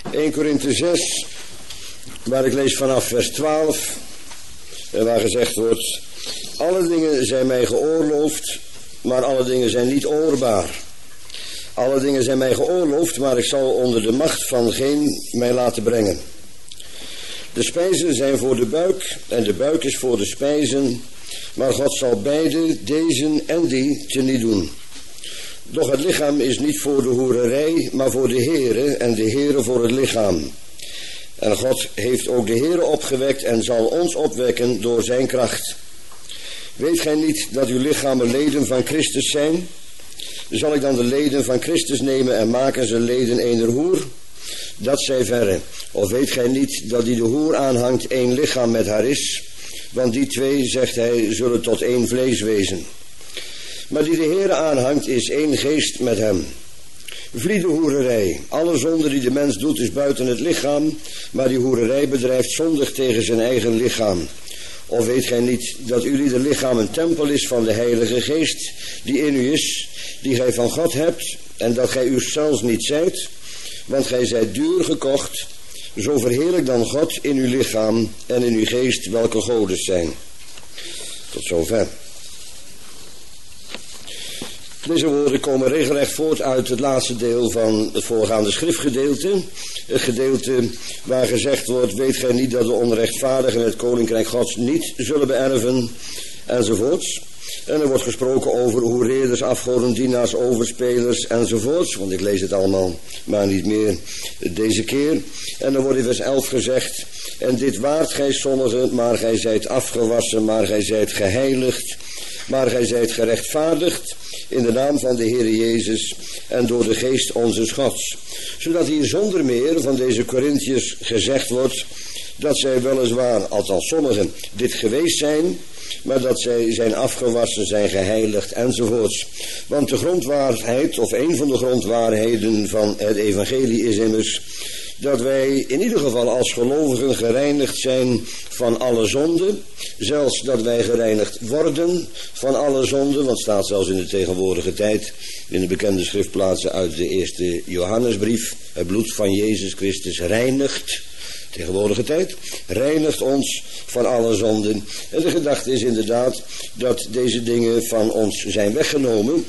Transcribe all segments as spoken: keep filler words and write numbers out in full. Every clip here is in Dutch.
eerste Korinthe zes, waar ik lees vanaf vers twaalf, en waar gezegd wordt: alle dingen zijn mij geoorloofd, maar alle dingen zijn niet oorbaar. Alle dingen zijn mij geoorloofd, maar ik zal onder de macht van geen mij laten brengen. De spijzen zijn voor de buik en de buik is voor de spijzen, maar God zal beide, deze en die, teniet doen. Doch het lichaam is niet voor de hoererij, maar voor de Heere, en de Heere voor het lichaam. En God heeft ook de Heere opgewekt en zal ons opwekken door zijn kracht. Weet gij niet dat uw lichamen leden van Christus zijn? Zal ik dan de leden van Christus nemen en maken ze leden ener hoer? Dat zij verre. Of weet gij niet dat die de hoer aanhangt één lichaam met haar is? Want die twee, zegt hij, zullen tot één vlees wezen. Maar die de Heere aanhangt is één geest met hem. Vlie de hoererij. Alle zonde die de mens doet is buiten het lichaam, maar die hoererij bedrijft zondig tegen zijn eigen lichaam. Of weet gij niet dat jullie de lichaam een tempel is van de Heilige Geest die in u is, die gij van God hebt, en dat gij u zelfs niet zijt, want gij zijt duur gekocht. Zo verheerlijk dan God in uw lichaam en in uw geest, welke godes zijn. Tot zover. Deze woorden komen regelrecht voort uit het laatste deel van het voorgaande schriftgedeelte. Het gedeelte waar gezegd wordt: weet gij niet dat de onrechtvaardigen het koninkrijk Gods niet zullen beërven, enzovoorts. En er wordt gesproken over hoereerders, afgodendienaars, overspelers, enzovoorts. Want ik lees het allemaal maar niet meer deze keer. En dan wordt in vers elf gezegd: en dit waart gij sommigen, maar gij zijt afgewassen, maar gij zijt geheiligd, maar gij zijt gerechtvaardigd in de naam van de Heere Jezus en door de geest onzes Gods. Zodat hier zonder meer van deze Korinthiërs gezegd wordt dat zij weliswaar, althans sommigen, dit geweest zijn, maar dat zij zijn afgewassen, zijn geheiligd enzovoorts. Want de grondwaarheid, of een van de grondwaarheden van het evangelie is immers dat wij in ieder geval als gelovigen gereinigd zijn van alle zonde. Zelfs dat wij gereinigd worden van alle zonde. Want het staat zelfs in de tegenwoordige tijd in de bekende schriftplaatsen uit de eerste Johannesbrief: het bloed van Jezus Christus reinigt, tegenwoordige tijd, reinigt ons van alle zonden. En de gedachte is inderdaad dat deze dingen van ons zijn weggenomen.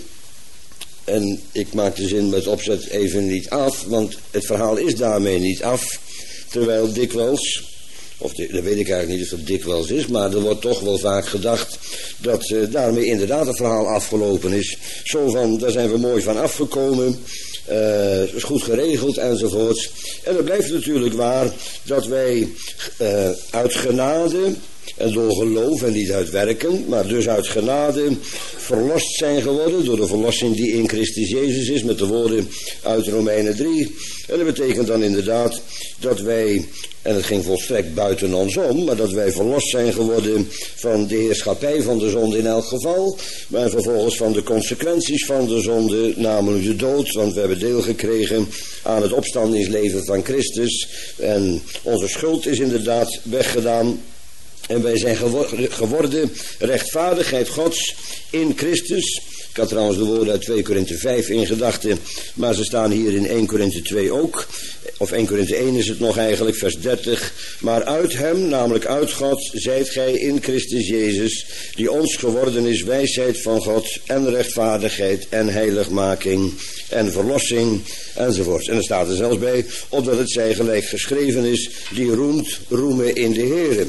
En ik maak de zin met opzet even niet af, want het verhaal is daarmee niet af. Terwijl dikwijls, of de, dat weet ik eigenlijk niet of dat dikwijls is, maar er wordt toch wel vaak gedacht dat uh, daarmee inderdaad het verhaal afgelopen is. Zo van, daar zijn we mooi van afgekomen, uh, is goed geregeld enzovoorts. En het blijft natuurlijk waar dat wij uh, uit genade en door geloof en niet uit werken, maar dus uit genade verlost zijn geworden door de verlossing die in Christus Jezus is, met de woorden uit Romeinen drie. En dat betekent dan inderdaad dat wij, en het ging volstrekt buiten ons om, maar dat wij verlost zijn geworden van de heerschappij van de zonde in elk geval, maar vervolgens van de consequenties van de zonde, namelijk de dood, want we hebben deel gekregen aan het opstandingsleven van Christus en onze schuld is inderdaad weggedaan. En wij zijn geworden rechtvaardigheid Gods in Christus. Ik had trouwens de woorden uit twee Korinthe vijf in gedachten, maar ze staan hier in eerste Korinthe twee ook. Of eerste Korinthe één is het nog eigenlijk, vers dertig. Maar uit hem, namelijk uit God, zijt gij in Christus Jezus, die ons geworden is wijsheid van God en rechtvaardigheid en heiligmaking en verlossing enzovoort. En er staat er zelfs bij, opdat het zij gelijk geschreven is, die roemt, roemen in de Heere.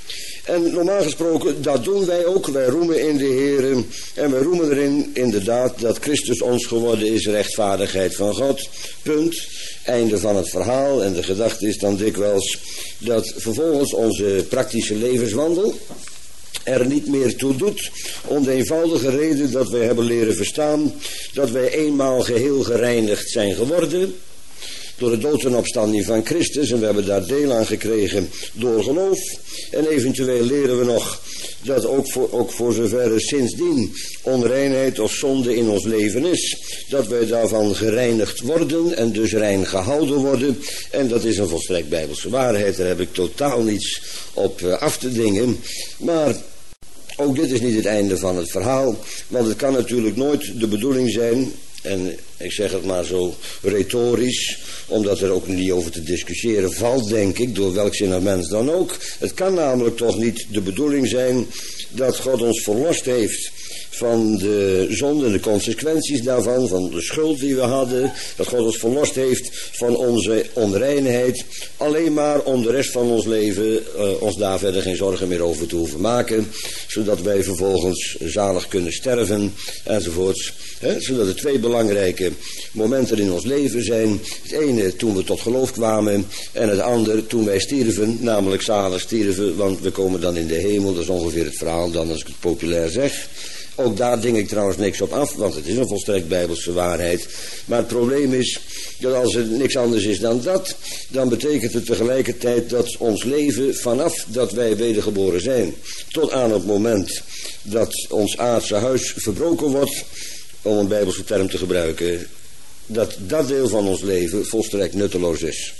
En normaal gesproken, dat doen wij ook. Wij roemen in de Heere. En wij roemen erin inderdaad dat Christus ons geworden is rechtvaardigheid van God. Punt. Einde van het verhaal. En de gedachte is dan dikwijls dat vervolgens onze praktische levenswandel er niet meer toe doet, om de eenvoudige reden dat wij hebben leren verstaan dat wij eenmaal geheel gereinigd zijn geworden door de dood en opstanding van Christus, en we hebben daar deel aan gekregen door geloof. En eventueel leren we nog dat ook voor, ook voor zover er sindsdien onreinheid of zonde in ons leven is, dat wij daarvan gereinigd worden en dus rein gehouden worden. En dat is een volstrekt bijbelse waarheid, daar heb ik totaal niets op uh, af te dingen. Maar ook dit is niet het einde van het verhaal, want het kan natuurlijk nooit de bedoeling zijn, en ik zeg het maar zo retorisch, omdat er ook niet over te discussiëren valt, denk ik, door welk zinnig mens dan ook. Het kan namelijk toch niet de bedoeling zijn dat God ons verlost heeft van de zonde en de consequenties daarvan, van de schuld die we hadden, dat God ons verlost heeft van onze onreinheid, alleen maar om de rest van ons leven uh, ons daar verder geen zorgen meer over te hoeven maken, zodat wij vervolgens zalig kunnen sterven enzovoorts. He, zodat er twee belangrijke momenten in ons leven zijn. Het ene toen we tot geloof kwamen en het andere toen wij stierven, namelijk zalig stierven, want we komen dan in de hemel. Dat is ongeveer het verhaal dan als ik het populair zeg. Ook daar ding ik trouwens niks op af, want het is een volstrekt bijbelse waarheid. Maar het probleem is dat als er niks anders is dan dat, dan betekent het tegelijkertijd dat ons leven vanaf dat wij wedergeboren zijn, tot aan het moment dat ons aardse huis verbroken wordt, om een bijbelse term te gebruiken, dat dat deel van ons leven volstrekt nutteloos is.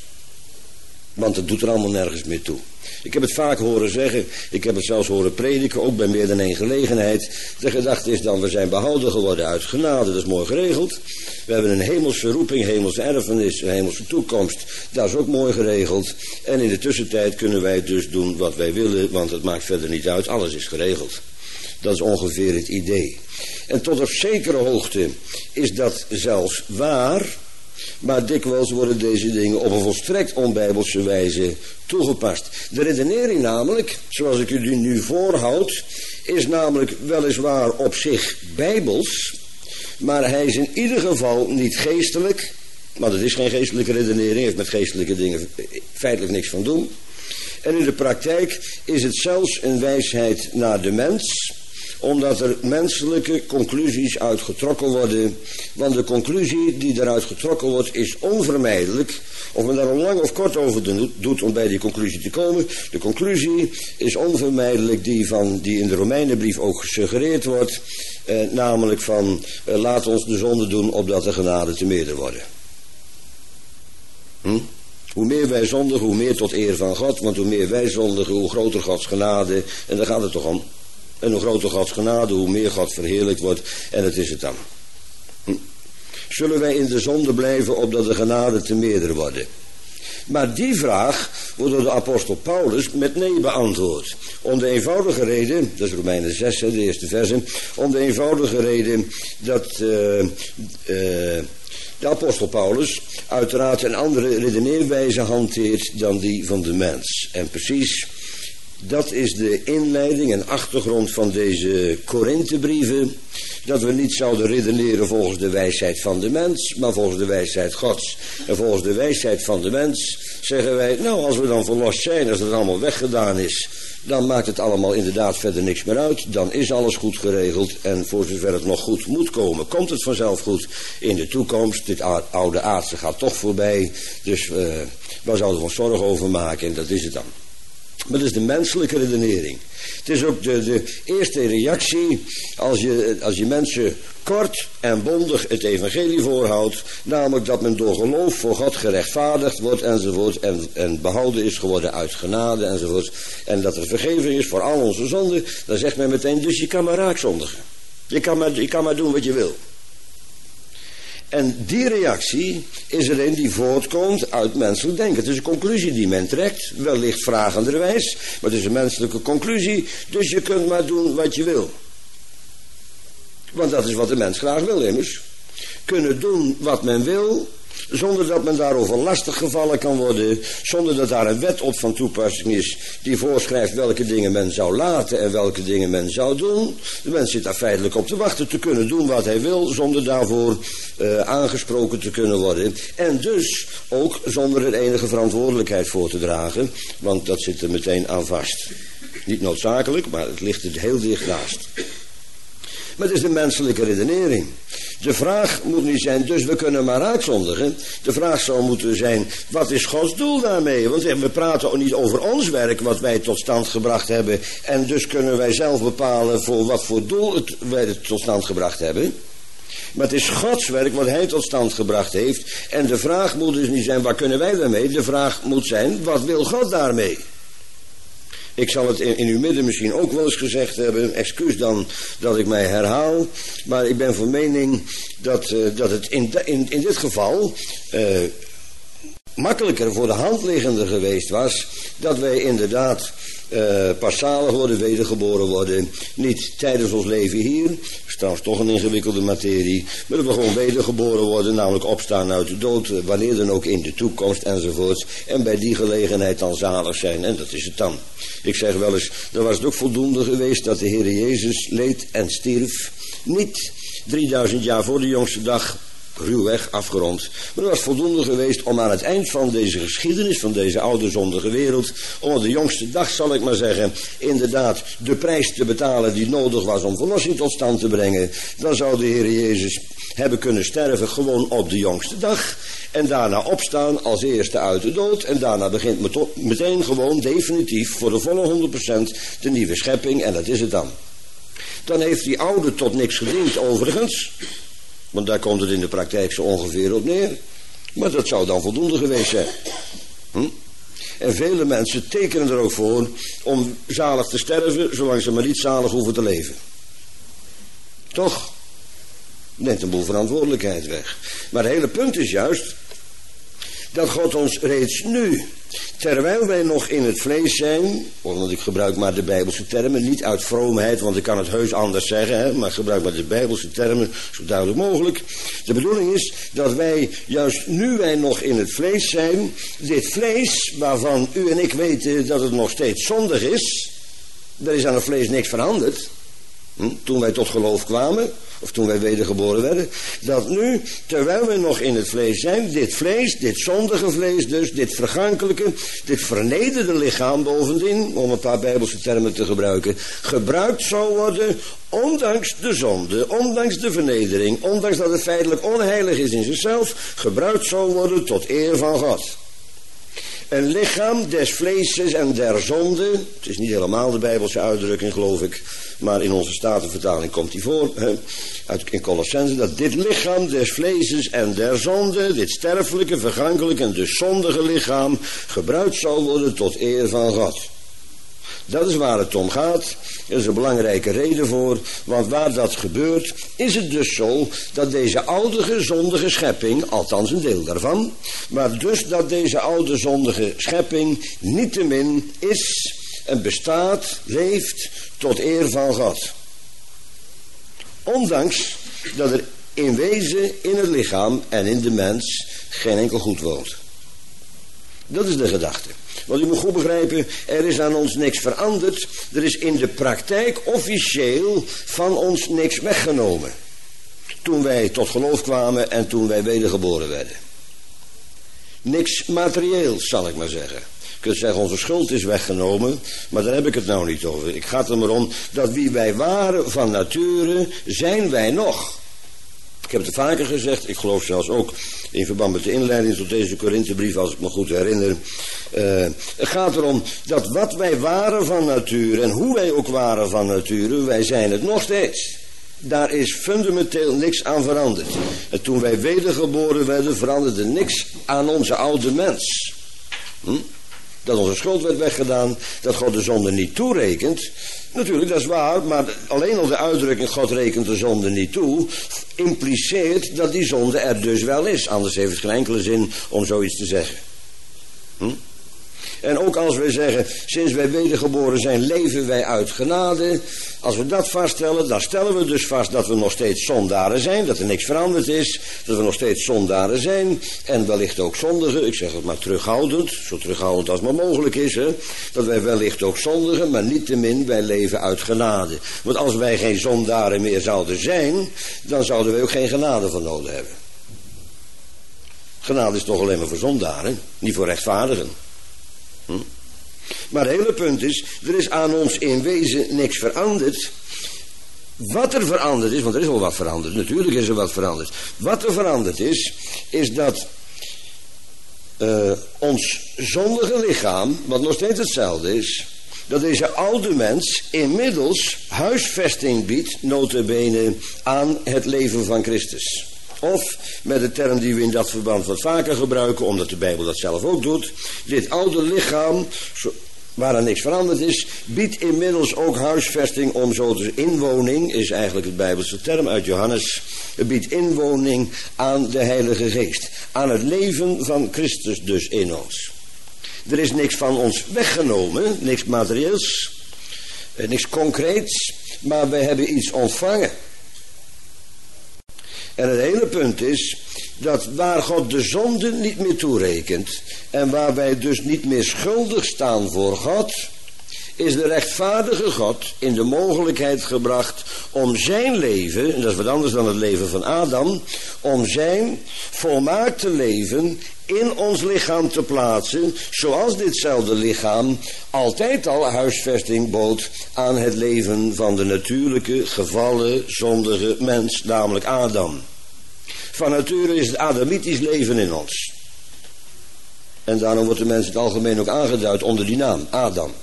Want het doet er allemaal nergens meer toe. Ik heb het vaak horen zeggen, ik heb het zelfs horen prediken, ook bij meer dan één gelegenheid. De gedachte is dan, we zijn behouden geworden uit genade, dat is mooi geregeld. We hebben een hemelse roeping, hemelse erfenis, een hemelse toekomst, dat is ook mooi geregeld. En in de tussentijd kunnen wij dus doen wat wij willen, want het maakt verder niet uit, alles is geregeld. Dat is ongeveer het idee. En tot op zekere hoogte is dat zelfs waar, maar dikwijls worden deze dingen op een volstrekt onbijbelse wijze toegepast. De redenering namelijk, zoals ik u nu voorhoud, is namelijk weliswaar op zich bijbels, maar hij is in ieder geval niet geestelijk, want het is geen geestelijke redenering, heeft met geestelijke dingen feitelijk niks van doen. En in de praktijk is het zelfs een wijsheid naar de mens, omdat er menselijke conclusies uitgetrokken worden. Want de conclusie die eruit getrokken wordt is onvermijdelijk. Of men daar al lang of kort over doet om bij die conclusie te komen. De conclusie is onvermijdelijk die, van, die in de Romeinenbrief ook gesuggereerd wordt. Eh, namelijk van eh, laat ons de zonde doen opdat de genade te meerder worden. Hm? Hoe meer wij zondigen, hoe meer tot eer van God. Want hoe meer wij zondigen, hoe groter Gods genade. En daar gaat het toch om. En hoe groter Gods genade, hoe meer God verheerlijkt wordt. En dat is het dan. Hm. Zullen wij in de zonde blijven opdat de genade te meerder worden? Maar die vraag wordt door de apostel Paulus met nee beantwoord. Om de eenvoudige reden, dat is Romeinen zes, de eerste versen. Om de eenvoudige reden dat uh, uh, de apostel Paulus uiteraard een andere redeneerwijze hanteert dan die van de mens. En precies, dat is de inleiding en achtergrond van deze Korinthebrieven. Dat we niet zouden redeneren volgens de wijsheid van de mens, maar volgens de wijsheid Gods. En volgens de wijsheid van de mens zeggen wij, nou als we dan verlost zijn, als het allemaal weggedaan is, dan maakt het allemaal inderdaad verder niks meer uit. Dan is alles goed geregeld en voor zover het nog goed moet komen, komt het vanzelf goed in de toekomst. Dit oude aardse gaat toch voorbij, dus uh, waar zouden we ons zorgen over maken en dat is het dan. Maar dat is de menselijke redenering. Het is ook de, de eerste reactie als je, als je mensen kort en bondig het evangelie voorhoudt. Namelijk dat men door geloof voor God gerechtvaardigd wordt enzovoort. En, en behouden is geworden uit genade enzovoort. En dat er vergeving is voor al onze zonden. Dan zegt men meteen, dus je kan maar raakzondigen. Je kan maar, je kan maar doen wat je wil. En die reactie is er een die voortkomt uit menselijk denken. Het is een conclusie die men trekt, wellicht vragenderwijs, maar het is een menselijke conclusie, dus je kunt maar doen wat je wil. Want dat is wat de mens graag wil immers. Kunnen doen wat men wil, zonder dat men daarover lastig gevallen kan worden, zonder dat daar een wet op van toepassing is die voorschrijft welke dingen men zou laten en welke dingen men zou doen. De mens zit daar feitelijk op te wachten te kunnen doen wat hij wil, zonder daarvoor uh, aangesproken te kunnen worden. En dus ook zonder er enige verantwoordelijkheid voor te dragen, want dat zit er meteen aan vast. Niet noodzakelijk, maar het ligt er heel dicht naast. Maar het is de menselijke redenering. De vraag moet niet zijn, dus we kunnen maar uitzondigen. De vraag zou moeten zijn, wat is Gods doel daarmee? Want we praten ook niet over ons werk, wat wij tot stand gebracht hebben. En dus kunnen wij zelf bepalen voor wat voor doel het, wij het tot stand gebracht hebben. Maar het is Gods werk wat hij tot stand gebracht heeft. En de vraag moet dus niet zijn, wat kunnen wij daarmee? De vraag moet zijn, wat wil God daarmee? Ik zal het in, in uw midden misschien ook wel eens gezegd hebben. Excuus dan dat ik mij herhaal. Maar ik ben van mening dat, uh, dat het in, in, in dit geval uh, makkelijker voor de hand liggender geweest was dat wij inderdaad uh, pas zalig worden, wedergeboren worden. Niet tijdens ons leven hier. Dat is trouwens toch een ingewikkelde materie. Maar dat we gewoon wedergeboren worden, namelijk opstaan uit de dood, wanneer dan ook in de toekomst enzovoort. En bij die gelegenheid dan zalig zijn. En dat is het dan. Ik zeg wel eens, dan was het ook voldoende geweest dat de Heer Jezus leed en stierf. Niet drieduizend jaar voor de jongste dag, ruwweg afgerond. Maar dat was voldoende geweest om aan het eind van deze geschiedenis, van deze oude zondige wereld, om op de jongste dag, zal ik maar zeggen, inderdaad de prijs te betalen die nodig was om verlossing tot stand te brengen. Dan zou de Heer Jezus hebben kunnen sterven gewoon op de jongste dag. En daarna opstaan als eerste uit de dood. En daarna begint meteen gewoon definitief voor de volle honderd procent de nieuwe schepping. En dat is het dan. Dan heeft die oude tot niks gediend overigens. Want daar komt het in de praktijk zo ongeveer op neer. Maar dat zou dan voldoende geweest zijn. Hm? En vele mensen tekenen er ook voor om zalig te sterven, zolang ze maar niet zalig hoeven te leven. Toch? Neemt een boel verantwoordelijkheid weg. Maar het hele punt is juist dat God ons reeds nu, terwijl wij nog in het vlees zijn, want ik gebruik maar de Bijbelse termen, niet uit vroomheid, want ik kan het heus anders zeggen, hè, maar ik gebruik maar de Bijbelse termen, zo duidelijk mogelijk. De bedoeling is dat wij, juist nu wij nog in het vlees zijn, dit vlees, waarvan u en ik weten dat het nog steeds zondig is, er is aan het vlees niks veranderd, hm, toen wij tot geloof kwamen, of toen wij wedergeboren werden, dat nu, terwijl we nog in het vlees zijn, dit vlees, dit zondige vlees dus, dit vergankelijke, dit vernederde lichaam bovendien, om een paar Bijbelse termen te gebruiken, gebruikt zou worden, ondanks de zonde, ondanks de vernedering, ondanks dat het feitelijk onheilig is in zichzelf, gebruikt zou worden tot eer van God. Een lichaam des vleeses en der zonde, het is niet helemaal de Bijbelse uitdrukking geloof ik, maar in onze Statenvertaling komt die voor, hè, uit, in Colossenzen, dat dit lichaam des vleeses en der zonde, dit sterfelijke, vergankelijke en dus zondige lichaam, gebruikt zal worden tot eer van God. Dat is waar het om gaat. Er is een belangrijke reden voor. Want waar dat gebeurt, is het dus zo dat deze oude zondige schepping, althans een deel daarvan, maar dus dat deze oude zondige schepping niettemin is en bestaat, leeft tot eer van God. Ondanks dat er in wezen, in het lichaam en in de mens geen enkel goed woont. Dat is de gedachte. Want u moet goed begrijpen, er is aan ons niks veranderd. Er is in de praktijk officieel van ons niks weggenomen. Toen wij tot geloof kwamen en toen wij wedergeboren werden. Niks materieels, zal ik maar zeggen. Je kunt zeggen, onze schuld is weggenomen, maar daar heb ik het nou niet over. Ik ga er maar om dat wie wij waren van nature, zijn wij nog. Ik heb het vaker gezegd, ik geloof zelfs ook in verband met de inleiding tot deze Korinthebrief, als ik me goed herinner. Uh, het gaat erom dat wat wij waren van nature en hoe wij ook waren van nature, wij zijn het nog steeds. Daar is fundamenteel niks aan veranderd. En toen wij wedergeboren werden, veranderde niks aan onze oude mens. Hm? Dat onze schuld werd weggedaan, dat God de zonde niet toerekent. Natuurlijk, dat is waar, maar alleen al de uitdrukking God rekent de zonde niet toe, impliceert dat die zonde er dus wel is. Anders heeft het geen enkele zin om zoiets te zeggen. Hm? En ook als wij zeggen, sinds wij wedergeboren zijn, leven wij uit genade. Als we dat vaststellen, dan stellen we dus vast dat we nog steeds zondaren zijn. Dat er niks veranderd is. Dat we nog steeds zondaren zijn. En wellicht ook zondigen. Ik zeg het maar terughoudend. Zo terughoudend als maar mogelijk is. Hè? Dat wij wellicht ook zondigen. Maar niettemin, wij leven uit genade. Want als wij geen zondaren meer zouden zijn, dan zouden wij ook geen genade van nodig hebben. Genade is toch alleen maar voor zondaren. Niet voor rechtvaardigen. Hm? Maar het hele punt is, er is aan ons in wezen niks veranderd. Wat er veranderd is, want er is wel wat veranderd, natuurlijk is er wat veranderd. Wat er veranderd is, is dat uh, ons zondige lichaam, wat nog steeds hetzelfde is, dat deze oude mens inmiddels huisvesting biedt, nota bene, aan het leven van Christus. Of, met de term die we in dat verband wat vaker gebruiken, omdat de Bijbel dat zelf ook doet, dit oude lichaam, zo, waaraan niks veranderd is, biedt inmiddels ook huisvesting om zo te inwoning, is eigenlijk het Bijbelse term uit Johannes, het biedt inwoning aan de Heilige Geest, aan het leven van Christus dus in ons. Er is niks van ons weggenomen, niks materieels, niks concreets, maar wij hebben iets ontvangen. En het hele punt is dat waar God de zonde niet meer toerekent en waar wij dus niet meer schuldig staan voor God, is de rechtvaardige God in de mogelijkheid gebracht om zijn leven, en dat is wat anders dan het leven van Adam, om zijn volmaakte leven in ons lichaam te plaatsen, zoals ditzelfde lichaam altijd al huisvesting bood aan het leven van de natuurlijke, gevallen, zondige mens, namelijk Adam. Van nature is het Adamitisch leven in ons. En daarom wordt de mens in het algemeen ook aangeduid onder die naam, Adam.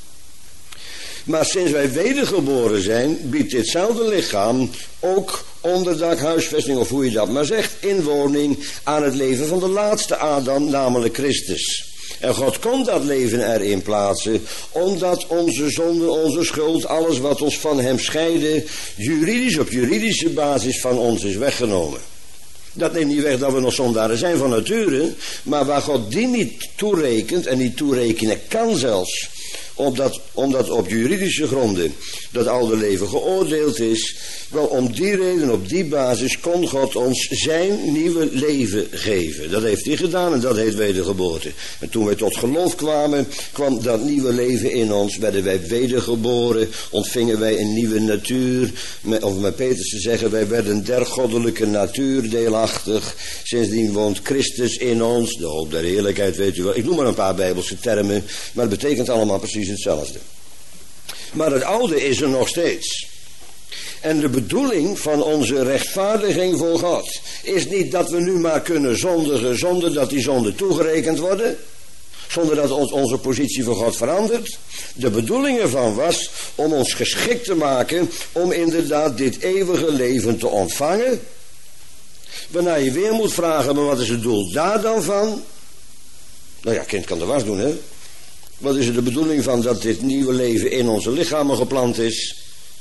Maar sinds wij wedergeboren zijn, biedt ditzelfde lichaam ook onderdak, huisvesting, of hoe je dat maar zegt, inwoning aan het leven van de laatste Adam, namelijk Christus. En God kon dat leven erin plaatsen, omdat onze zonde, onze schuld, alles wat ons van hem scheidde, juridisch op juridische basis van ons is weggenomen. Dat neemt niet weg dat we nog zondaren zijn van nature, maar waar God die niet toerekent en niet toerekenen kan zelfs, omdat, omdat op juridische gronden dat oude leven geoordeeld is, wel om die reden, op die basis, kon God ons zijn nieuwe leven geven. Dat heeft hij gedaan en dat heet wedergeboorte. En toen wij tot geloof kwamen, kwam dat nieuwe leven in ons, werden wij wedergeboren, ontvingen wij een nieuwe natuur, of met Petrus te zeggen, wij werden der goddelijke natuur deelachtig. Sindsdien woont Christus in ons, de hoop der heerlijkheid, weet u wel. Ik noem maar een paar Bijbelse termen, maar het betekent allemaal precies hetzelfde. Maar het oude is er nog steeds. En de bedoeling van onze rechtvaardiging voor God is niet dat we nu maar kunnen zondigen zonder dat die zonden toegerekend worden, zonder dat ons onze positie voor God verandert. De bedoeling ervan was om ons geschikt te maken om inderdaad dit eeuwige leven te ontvangen. Waarna je weer moet vragen, maar wat is het doel daar dan van? Nou ja, kind kan de was doen, hè. Wat is er de bedoeling van dat dit nieuwe leven in onze lichamen geplant is?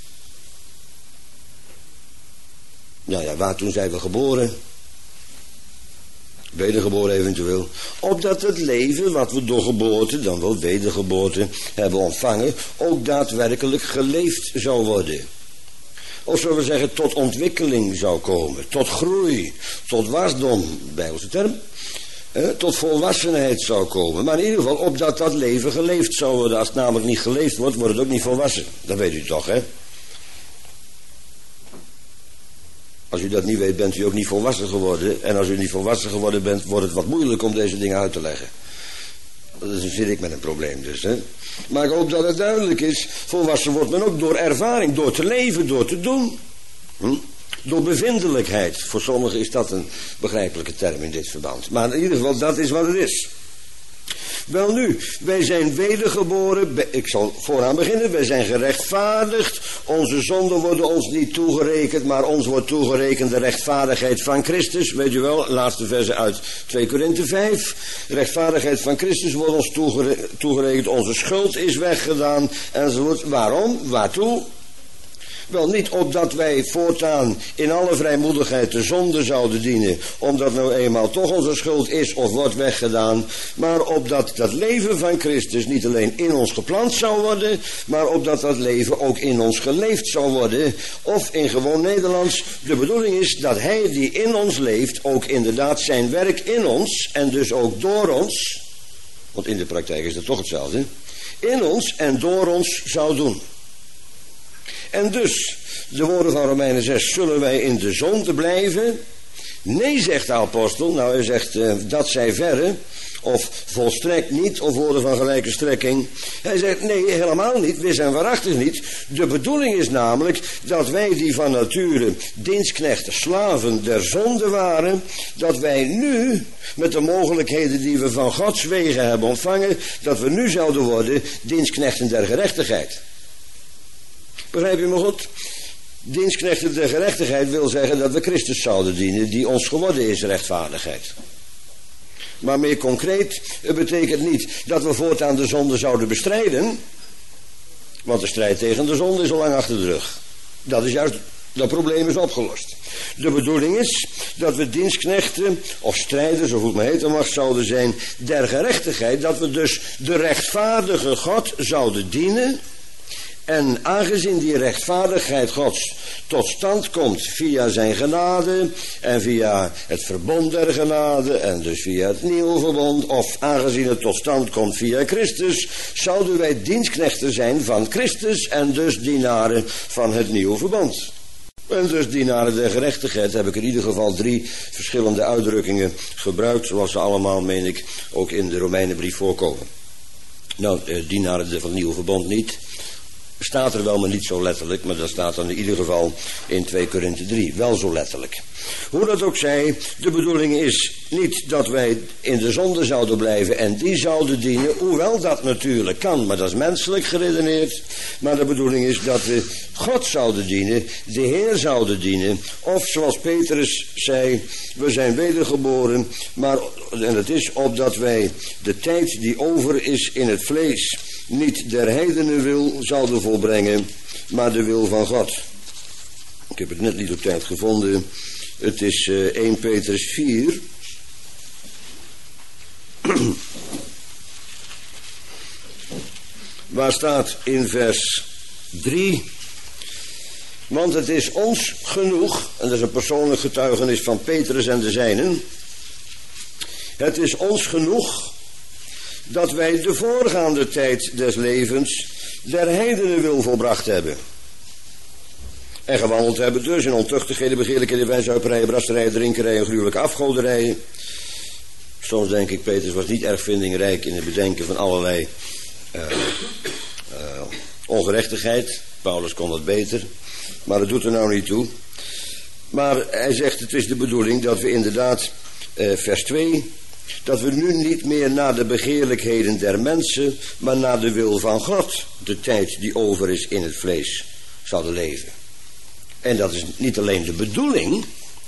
Nou ja, waar toen zijn we geboren? Wedergeboren eventueel. Opdat het leven wat we door geboorte, dan wel wedergeboorte, hebben ontvangen, ook daadwerkelijk geleefd zou worden. Of zullen we zeggen, tot ontwikkeling zou komen, tot groei, tot wasdom, Bijbelse term. Eh, tot volwassenheid zou komen. Maar in ieder geval, opdat dat leven geleefd zou worden. Als het namelijk niet geleefd wordt, wordt het ook niet volwassen. Dat weet u toch, hè? Als u dat niet weet, bent u ook niet volwassen geworden. En als u niet volwassen geworden bent, wordt het wat moeilijk om deze dingen uit te leggen. Dan zit ik met een probleem dus, hè? Maar ik hoop dat het duidelijk is. Volwassen wordt men ook door ervaring, door te leven, door te doen. Hm? Door bevindelijkheid. Voor sommigen is dat een begrijpelijke term in dit verband. Maar in ieder geval, dat is wat het is. Wel nu, wij zijn wedergeboren, ik zal vooraan beginnen, wij zijn gerechtvaardigd, onze zonden worden ons niet toegerekend, maar ons wordt toegerekend de rechtvaardigheid van Christus, weet je wel, laatste verse uit twee Korinthe vijf, rechtvaardigheid van Christus wordt ons toegere- toegerekend, onze schuld is weggedaan, enzovoort. Waarom? Waartoe? Wel, niet opdat wij voortaan in alle vrijmoedigheid de zonde zouden dienen, omdat nou eenmaal toch onze schuld is of wordt weggedaan, maar opdat dat leven van Christus niet alleen in ons geplant zou worden, maar opdat dat leven ook in ons geleefd zou worden. Of in gewoon Nederlands, de bedoeling is dat hij die in ons leeft ook inderdaad zijn werk in ons en dus ook door ons, want in de praktijk is dat toch hetzelfde, in ons en door ons zou doen. En dus, de woorden van Romeinen zes, zullen wij in de zonde blijven? Nee, zegt de apostel. Nou, hij zegt, uh, dat zij verre, of volstrekt niet, of woorden van gelijke strekking. Hij zegt, nee, helemaal niet, we zijn waarachtig niet. De bedoeling is namelijk dat wij die van nature dienstknechten, slaven der zonde waren, dat wij nu, met de mogelijkheden die we van Gods wegen hebben ontvangen, dat we nu zouden worden dienstknechten der gerechtigheid. Begrijp je me goed? Dienstknechten der gerechtigheid wil zeggen dat we Christus zouden dienen, die ons geworden is rechtvaardigheid. Maar meer concreet, het betekent niet dat we voortaan de zonde zouden bestrijden. Want de strijd tegen de zonde is al lang achter de rug. Dat is juist, dat probleem is opgelost. De bedoeling is dat we dienstknechten of strijders, of hoe het maar heten mag, zouden zijn der gerechtigheid. Dat we dus de rechtvaardige God zouden dienen. En aangezien die rechtvaardigheid Gods tot stand komt via zijn genade en via het verbond der genade en dus via het nieuwe verbond, of aangezien het tot stand komt via Christus, zouden wij dienstknechten zijn van Christus en dus dienaren van het nieuwe verbond. En dus dienaren der gerechtigheid heb ik in ieder geval drie verschillende uitdrukkingen gebruikt, zoals ze allemaal, meen ik, ook in de Romeinenbrief voorkomen. Nou, eh, dienaren van het nieuwe verbond niet. Staat er wel, maar niet zo letterlijk, maar dat staat dan in ieder geval in twee Korinthe drie, wel zo letterlijk. Hoe dat ook zij, de bedoeling is niet dat wij in de zonde zouden blijven en die zouden dienen, hoewel dat natuurlijk kan, maar dat is menselijk geredeneerd. Maar de bedoeling is dat we God zouden dienen, de Heer zouden dienen, of zoals Petrus zei, we zijn wedergeboren, maar, en het is opdat wij de tijd die over is in het vlees niet der heidenen wil zouden volbrengen, maar de wil van God. Ik heb het net niet op tijd gevonden. Het is uh, eerste Petrus vier. Waar staat in vers drie. Want het is ons genoeg, en dat is een persoonlijk getuigenis van Petrus en de zijnen. Het is ons genoeg dat wij de voorgaande tijd des levens der heidenen wil volbracht hebben. En gewandeld hebben dus in ontuchtigheden, begeerlijkheden, wijnzuiperijen, brasterijen, drinkerijen en gruwelijke afgoderijen. Soms denk ik, Petrus was niet erg vindingrijk in het bedenken van allerlei uh, uh, ongerechtigheid. Paulus kon dat beter, maar dat doet er nou niet toe. Maar hij zegt, het is de bedoeling dat we inderdaad, uh, vers twee... dat we nu niet meer naar de begeerlijkheden der mensen, maar naar de wil van God, de tijd die over is in het vlees, zouden leven. En dat is niet alleen de bedoeling,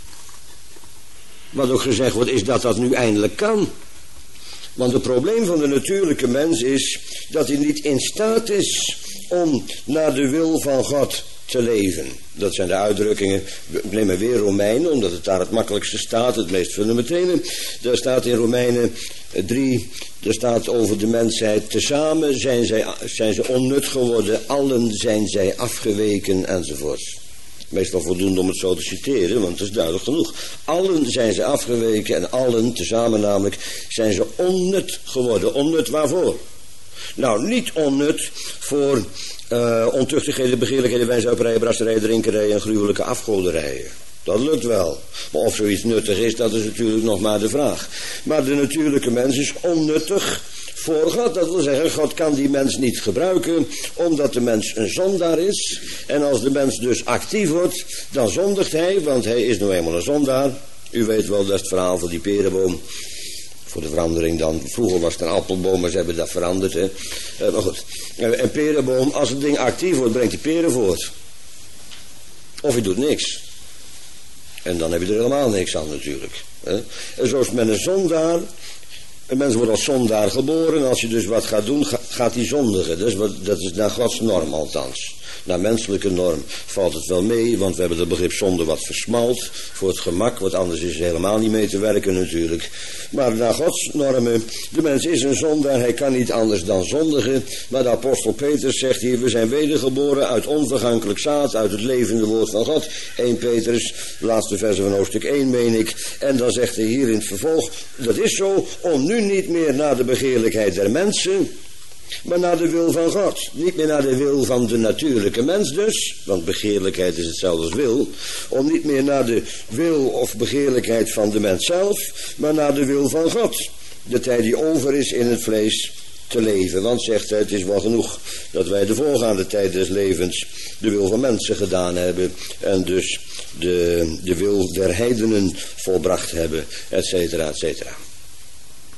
wat ook gezegd wordt, is dat dat nu eindelijk kan. Want het probleem van de natuurlijke mens is dat hij niet in staat is om naar de wil van God te leven. Dat zijn de uitdrukkingen. We nemen weer Romeinen, omdat het daar het makkelijkste staat, het meest fundamentele. Daar staat in Romeinen drie, daar staat over de mensheid. Tezamen zijn, zij, zijn ze onnut geworden, allen zijn zij afgeweken enzovoorts. Meestal voldoende om het zo te citeren, want het is duidelijk genoeg. Allen zijn ze afgeweken en allen, tezamen namelijk, zijn ze onnut geworden. Onnut waarvoor? Nou, niet onnut voor uh, ontuchtigheden, begeerlijkheden, wijnzuiperijen, brasterijen, drinkerijen en gruwelijke afgoderijen. Dat lukt wel. Maar of zoiets nuttig is, dat is natuurlijk nog maar de vraag. Maar de natuurlijke mens is onnuttig voor God. Dat wil zeggen, God kan die mens niet gebruiken, omdat de mens een zondaar is. En als de mens dus actief wordt, dan zondigt hij, want hij is nou eenmaal een zondaar. U weet wel, dat is het verhaal van die perenboom. Voor de verandering dan. Vroeger was het een appelboom, maar ze hebben dat veranderd. Hè. Uh, maar goed. Uh, een perenboom, als het ding actief wordt, brengt hij peren voort. Of hij doet niks. En dan heb je er helemaal niks aan natuurlijk. Hè. En zo is het met een zondaar. Een mens wordt als zondaar geboren. En als je dus wat gaat doen, ga, gaat hij zondigen. Dat is, wat, dat is naar Gods norm althans. Naar menselijke norm valt het wel mee, want we hebben het begrip zonde wat versmalt voor het gemak, want anders is er helemaal niet mee te werken natuurlijk. Maar naar Gods normen, de mens is een zondaar, hij kan niet anders dan zondigen. Maar de apostel Petrus zegt hier, we zijn wedergeboren uit onvergankelijk zaad, uit het levende woord van God. Eerste Petrus, de laatste verse van hoofdstuk één meen ik. En dan zegt hij hier in het vervolg, dat is zo, om nu niet meer naar de begeerlijkheid der mensen, maar naar de wil van God. Niet meer naar de wil van de natuurlijke mens dus, want begeerlijkheid is hetzelfde als wil. Om niet meer naar de wil of begeerlijkheid van de mens zelf, maar naar de wil van God. De tijd die over is in het vlees te leven. Want zegt hij, het is wel genoeg dat wij de voorgaande tijd des levens de wil van mensen gedaan hebben. En dus de, de wil der heidenen volbracht hebben, et cetera, et cetera.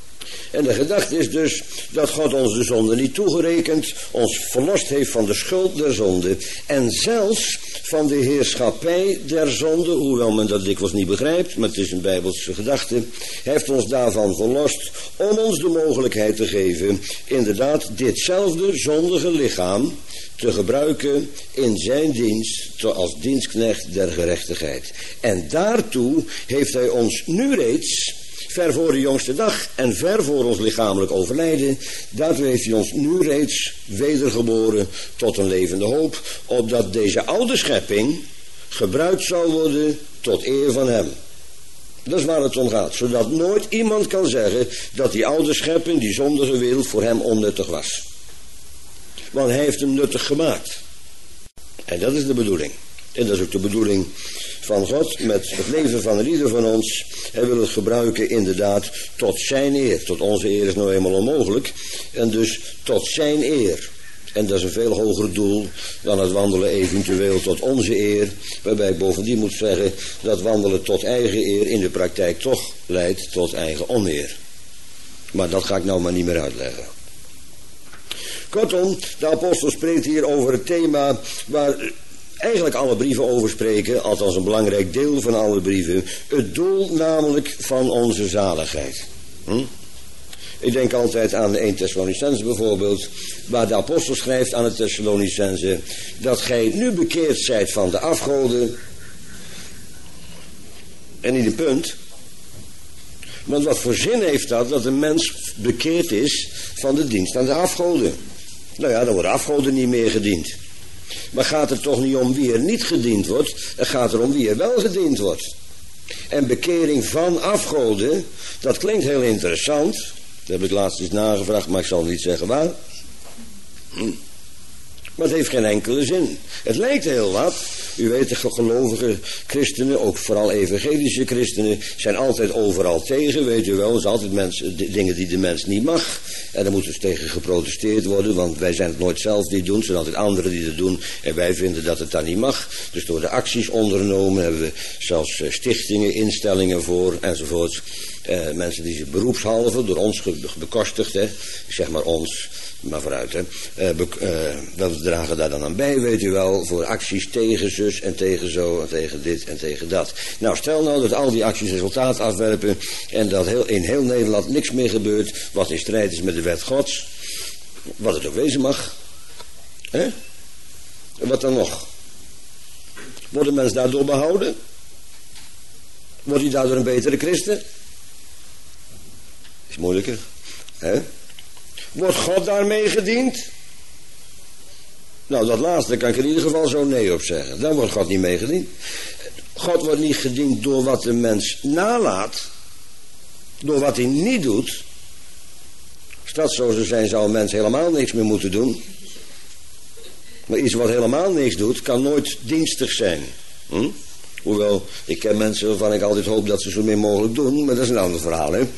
En de gedachte is dus dat God ons de zonde niet toegerekend, ons verlost heeft van de schuld der zonde en zelfs van de heerschappij der zonde, hoewel men dat dikwijls niet begrijpt, maar het is een bijbelse gedachte. Hij heeft ons daarvan verlost om ons de mogelijkheid te geven inderdaad ditzelfde zondige lichaam te gebruiken in zijn dienst als dienstknecht der gerechtigheid. En daartoe heeft hij ons nu reeds, ver voor de jongste dag en ver voor ons lichamelijk overlijden, daartoe heeft hij ons nu reeds wedergeboren tot een levende hoop, opdat deze oude schepping gebruikt zal worden tot eer van hem. Dat is waar het om gaat, zodat nooit iemand kan zeggen dat die oude schepping, die zondige wereld, voor hem onnuttig was. Want hij heeft hem nuttig gemaakt. En dat is de bedoeling. En dat is ook de bedoeling van God met het leven van ieder van ons. Hij wil het gebruiken inderdaad tot zijn eer. Tot onze eer is nou eenmaal onmogelijk. En dus tot zijn eer. En dat is een veel hoger doel dan het wandelen eventueel tot onze eer. Waarbij ik bovendien moet zeggen dat wandelen tot eigen eer in de praktijk toch leidt tot eigen oneer. Maar dat ga ik nou maar niet meer uitleggen. Kortom, de apostel spreekt hier over het thema waar eigenlijk alle brieven over spreken, althans een belangrijk deel van alle brieven. Het doel namelijk van onze zaligheid. Hm? Ik denk altijd aan de eerste Thessalonicenzen bijvoorbeeld, waar de apostel schrijft aan de Thessalonicenzen dat gij nu bekeerd zijt van de afgoden. En niet een punt. Want wat voor zin heeft dat, dat een mens bekeerd is van de dienst aan de afgoden? Nou ja, dan worden afgoden niet meer gediend. Maar gaat het toch niet om wie er niet gediend wordt, het gaat er om wie er wel gediend wordt. En bekering van afgoden, dat klinkt heel interessant. Dat heb ik laatst eens nagevraagd, maar ik zal niet zeggen waar. Hm. Maar het heeft geen enkele zin. Het lijkt heel wat. U weet, de gelovige christenen, ook vooral evangelische christenen, zijn altijd overal tegen, weet u wel. Er zijn altijd mensen, dingen die de mens niet mag. En daar moet dus tegen geprotesteerd worden, want wij zijn het nooit zelf die doen. Er zijn altijd anderen die het doen en wij vinden dat het dan niet mag. Dus door de acties ondernomen hebben we zelfs stichtingen, instellingen voor enzovoort. Eh, mensen die zich beroepshalve door ons bekostigd, hè. Ik zeg maar ons, maar vooruit, hè. Uh, be, uh, we dragen daar dan aan bij, weet u wel, voor acties tegen zus en tegen zo en tegen dit en tegen dat. Nou, stel nou dat al die acties resultaat afwerpen en dat heel, in heel Nederland niks meer gebeurt wat in strijd is met de wet Gods. Wat het ook wezen mag. Hè? Wat dan nog? Worden mensen daardoor behouden? Wordt hij daardoor een betere christen? Is moeilijker. Hè? Wordt God daarmee gediend? Nou, dat laatste kan ik in ieder geval zo nee op zeggen. Daar wordt God niet mee gediend. God wordt niet gediend door wat de mens nalaat. Door wat hij niet doet. Als dat zo zou zijn, zou een mens helemaal niks meer moeten doen. Maar iets wat helemaal niks doet, kan nooit dienstig zijn. Hm? Hoewel, ik ken mensen waarvan ik altijd hoop dat ze zo min mogelijk doen. Maar dat is een ander verhaal, hè.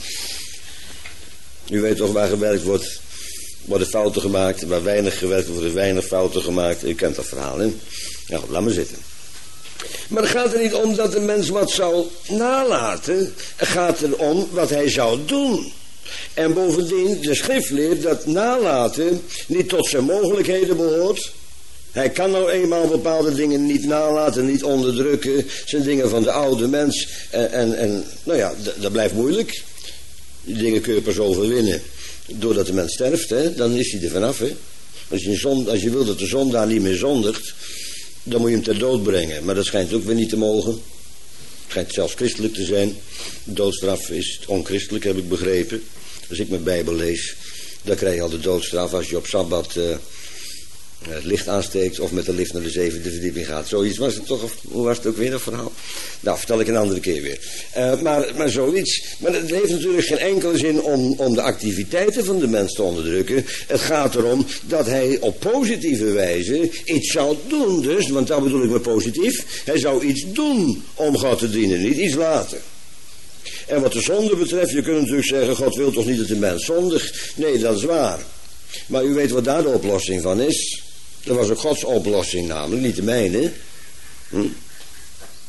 U weet toch waar gewerkt wordt, worden fouten gemaakt. Waar weinig gewerkt wordt, worden weinig fouten gemaakt. U kent dat verhaal, hè? Nou, laat maar zitten. Maar het gaat er niet om dat de mens wat zou nalaten. Het gaat erom wat hij zou doen. En bovendien, de schrift leert dat nalaten niet tot zijn mogelijkheden behoort. Hij kan nou eenmaal bepaalde dingen niet nalaten, niet onderdrukken. Zijn dingen van de oude mens. En, en, en nou ja, d- dat blijft moeilijk. Die dingen kun je pas overwinnen doordat de mens sterft, hè? Dan is hij er vanaf. Hè? Als, je zon, als je wil dat de zondaar niet meer zondigt, dan moet je hem ter dood brengen. Maar dat schijnt ook weer niet te mogen. Het schijnt zelfs christelijk te zijn. Doodstraf is onchristelijk, heb ik begrepen. Als ik mijn Bijbel lees, dan krijg je al de doodstraf als je op Sabbat uh, het licht aansteekt of met de lift naar de zevende verdieping gaat. Zoiets was het toch, of hoe was het ook weer, dat verhaal? Nou, vertel ik een andere keer weer. Uh, maar, maar zoiets. Maar het heeft natuurlijk geen enkele zin om, om de activiteiten van de mens te onderdrukken. Het gaat erom dat hij op positieve wijze iets zou doen dus, want dat bedoel ik met positief. Hij zou iets doen om God te dienen, niet iets laten. En wat de zonde betreft, je kunt natuurlijk zeggen, God wil toch niet dat de mens zondigt? Nee, dat is waar. Maar u weet wat daar de oplossing van is. Dat was ook Gods oplossing namelijk, niet de mijne. Hm?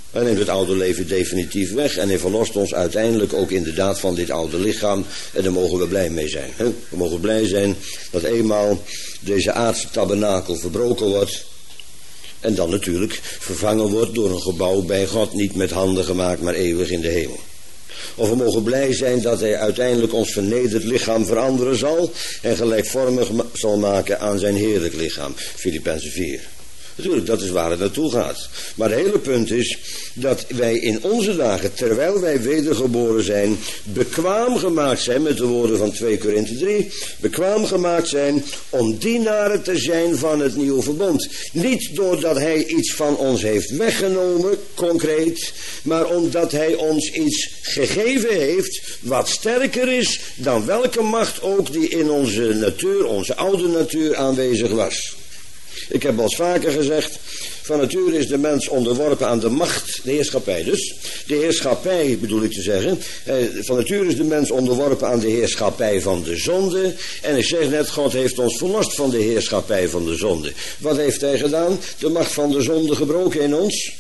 Hij neemt het oude leven definitief weg en hij verlost ons uiteindelijk ook inderdaad van dit oude lichaam. En daar mogen we blij mee zijn. Hè? We mogen blij zijn dat eenmaal deze aardse tabernakel verbroken wordt. En dan natuurlijk vervangen wordt door een gebouw bij God, niet met handen gemaakt, maar eeuwig in de hemel. Of we mogen blij zijn dat hij uiteindelijk ons vernederd lichaam veranderen zal en gelijkvormig zal maken aan zijn heerlijk lichaam. Filippenzen vier. Natuurlijk, dat is waar het naartoe gaat. Maar het hele punt is dat wij in onze dagen, terwijl wij wedergeboren zijn, bekwaam gemaakt zijn, met de woorden van twee Korinthe drie, bekwaam gemaakt zijn om dienaren te zijn van het nieuwe verbond. Niet doordat hij iets van ons heeft weggenomen, concreet, maar omdat hij ons iets gegeven heeft wat sterker is dan welke macht ook die in onze natuur, onze oude natuur aanwezig was. Ik heb al eens vaker gezegd, van nature is de mens onderworpen aan de macht, de heerschappij dus. De heerschappij bedoel ik te zeggen. Eh, van nature is de mens onderworpen aan de heerschappij van de zonde. En ik zeg net, God heeft ons verlost van de heerschappij van de zonde. Wat heeft hij gedaan? De macht van de zonde gebroken in ons?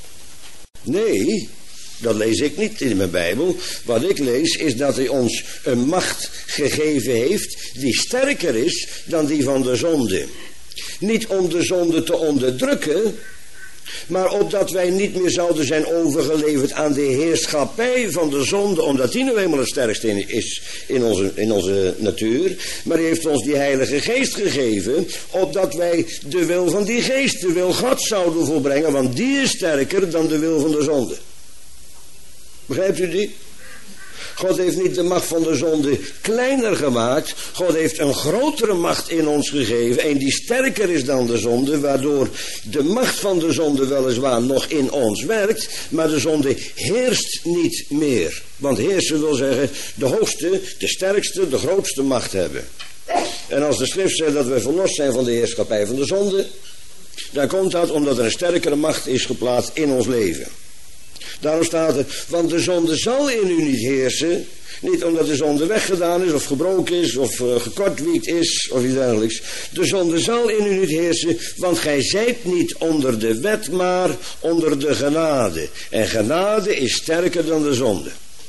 Nee, dat lees ik niet in mijn Bijbel. Wat ik lees is dat hij ons een macht gegeven heeft die sterker is dan die van de zonde. Niet om de zonde te onderdrukken, maar opdat wij niet meer zouden zijn overgeleverd aan de heerschappij van de zonde, omdat die nu eenmaal het sterkste in is in onze, in onze natuur. Maar hij heeft ons die Heilige Geest gegeven, opdat wij de wil van die Geest, de wil God zouden volbrengen, want die is sterker dan de wil van de zonde. Begrijpt u die? God heeft niet de macht van de zonde kleiner gemaakt. God heeft een grotere macht in ons gegeven. Een die sterker is dan de zonde. Waardoor de macht van de zonde weliswaar nog in ons werkt. Maar de zonde heerst niet meer. Want heersen wil zeggen de hoogste, de sterkste, de grootste macht hebben. En als de schrift zegt dat we verlost zijn van de heerschappij van de zonde. Dan komt dat omdat er een sterkere macht is geplaatst in ons leven. Daarom staat er, want de zonde zal in u niet heersen. Niet omdat de zonde weggedaan is, of gebroken is, of uh, gekortwiekt is, of iets dergelijks. De zonde zal in u niet heersen, want gij zijt niet onder de wet, maar onder de genade. En genade is sterker dan de zonde.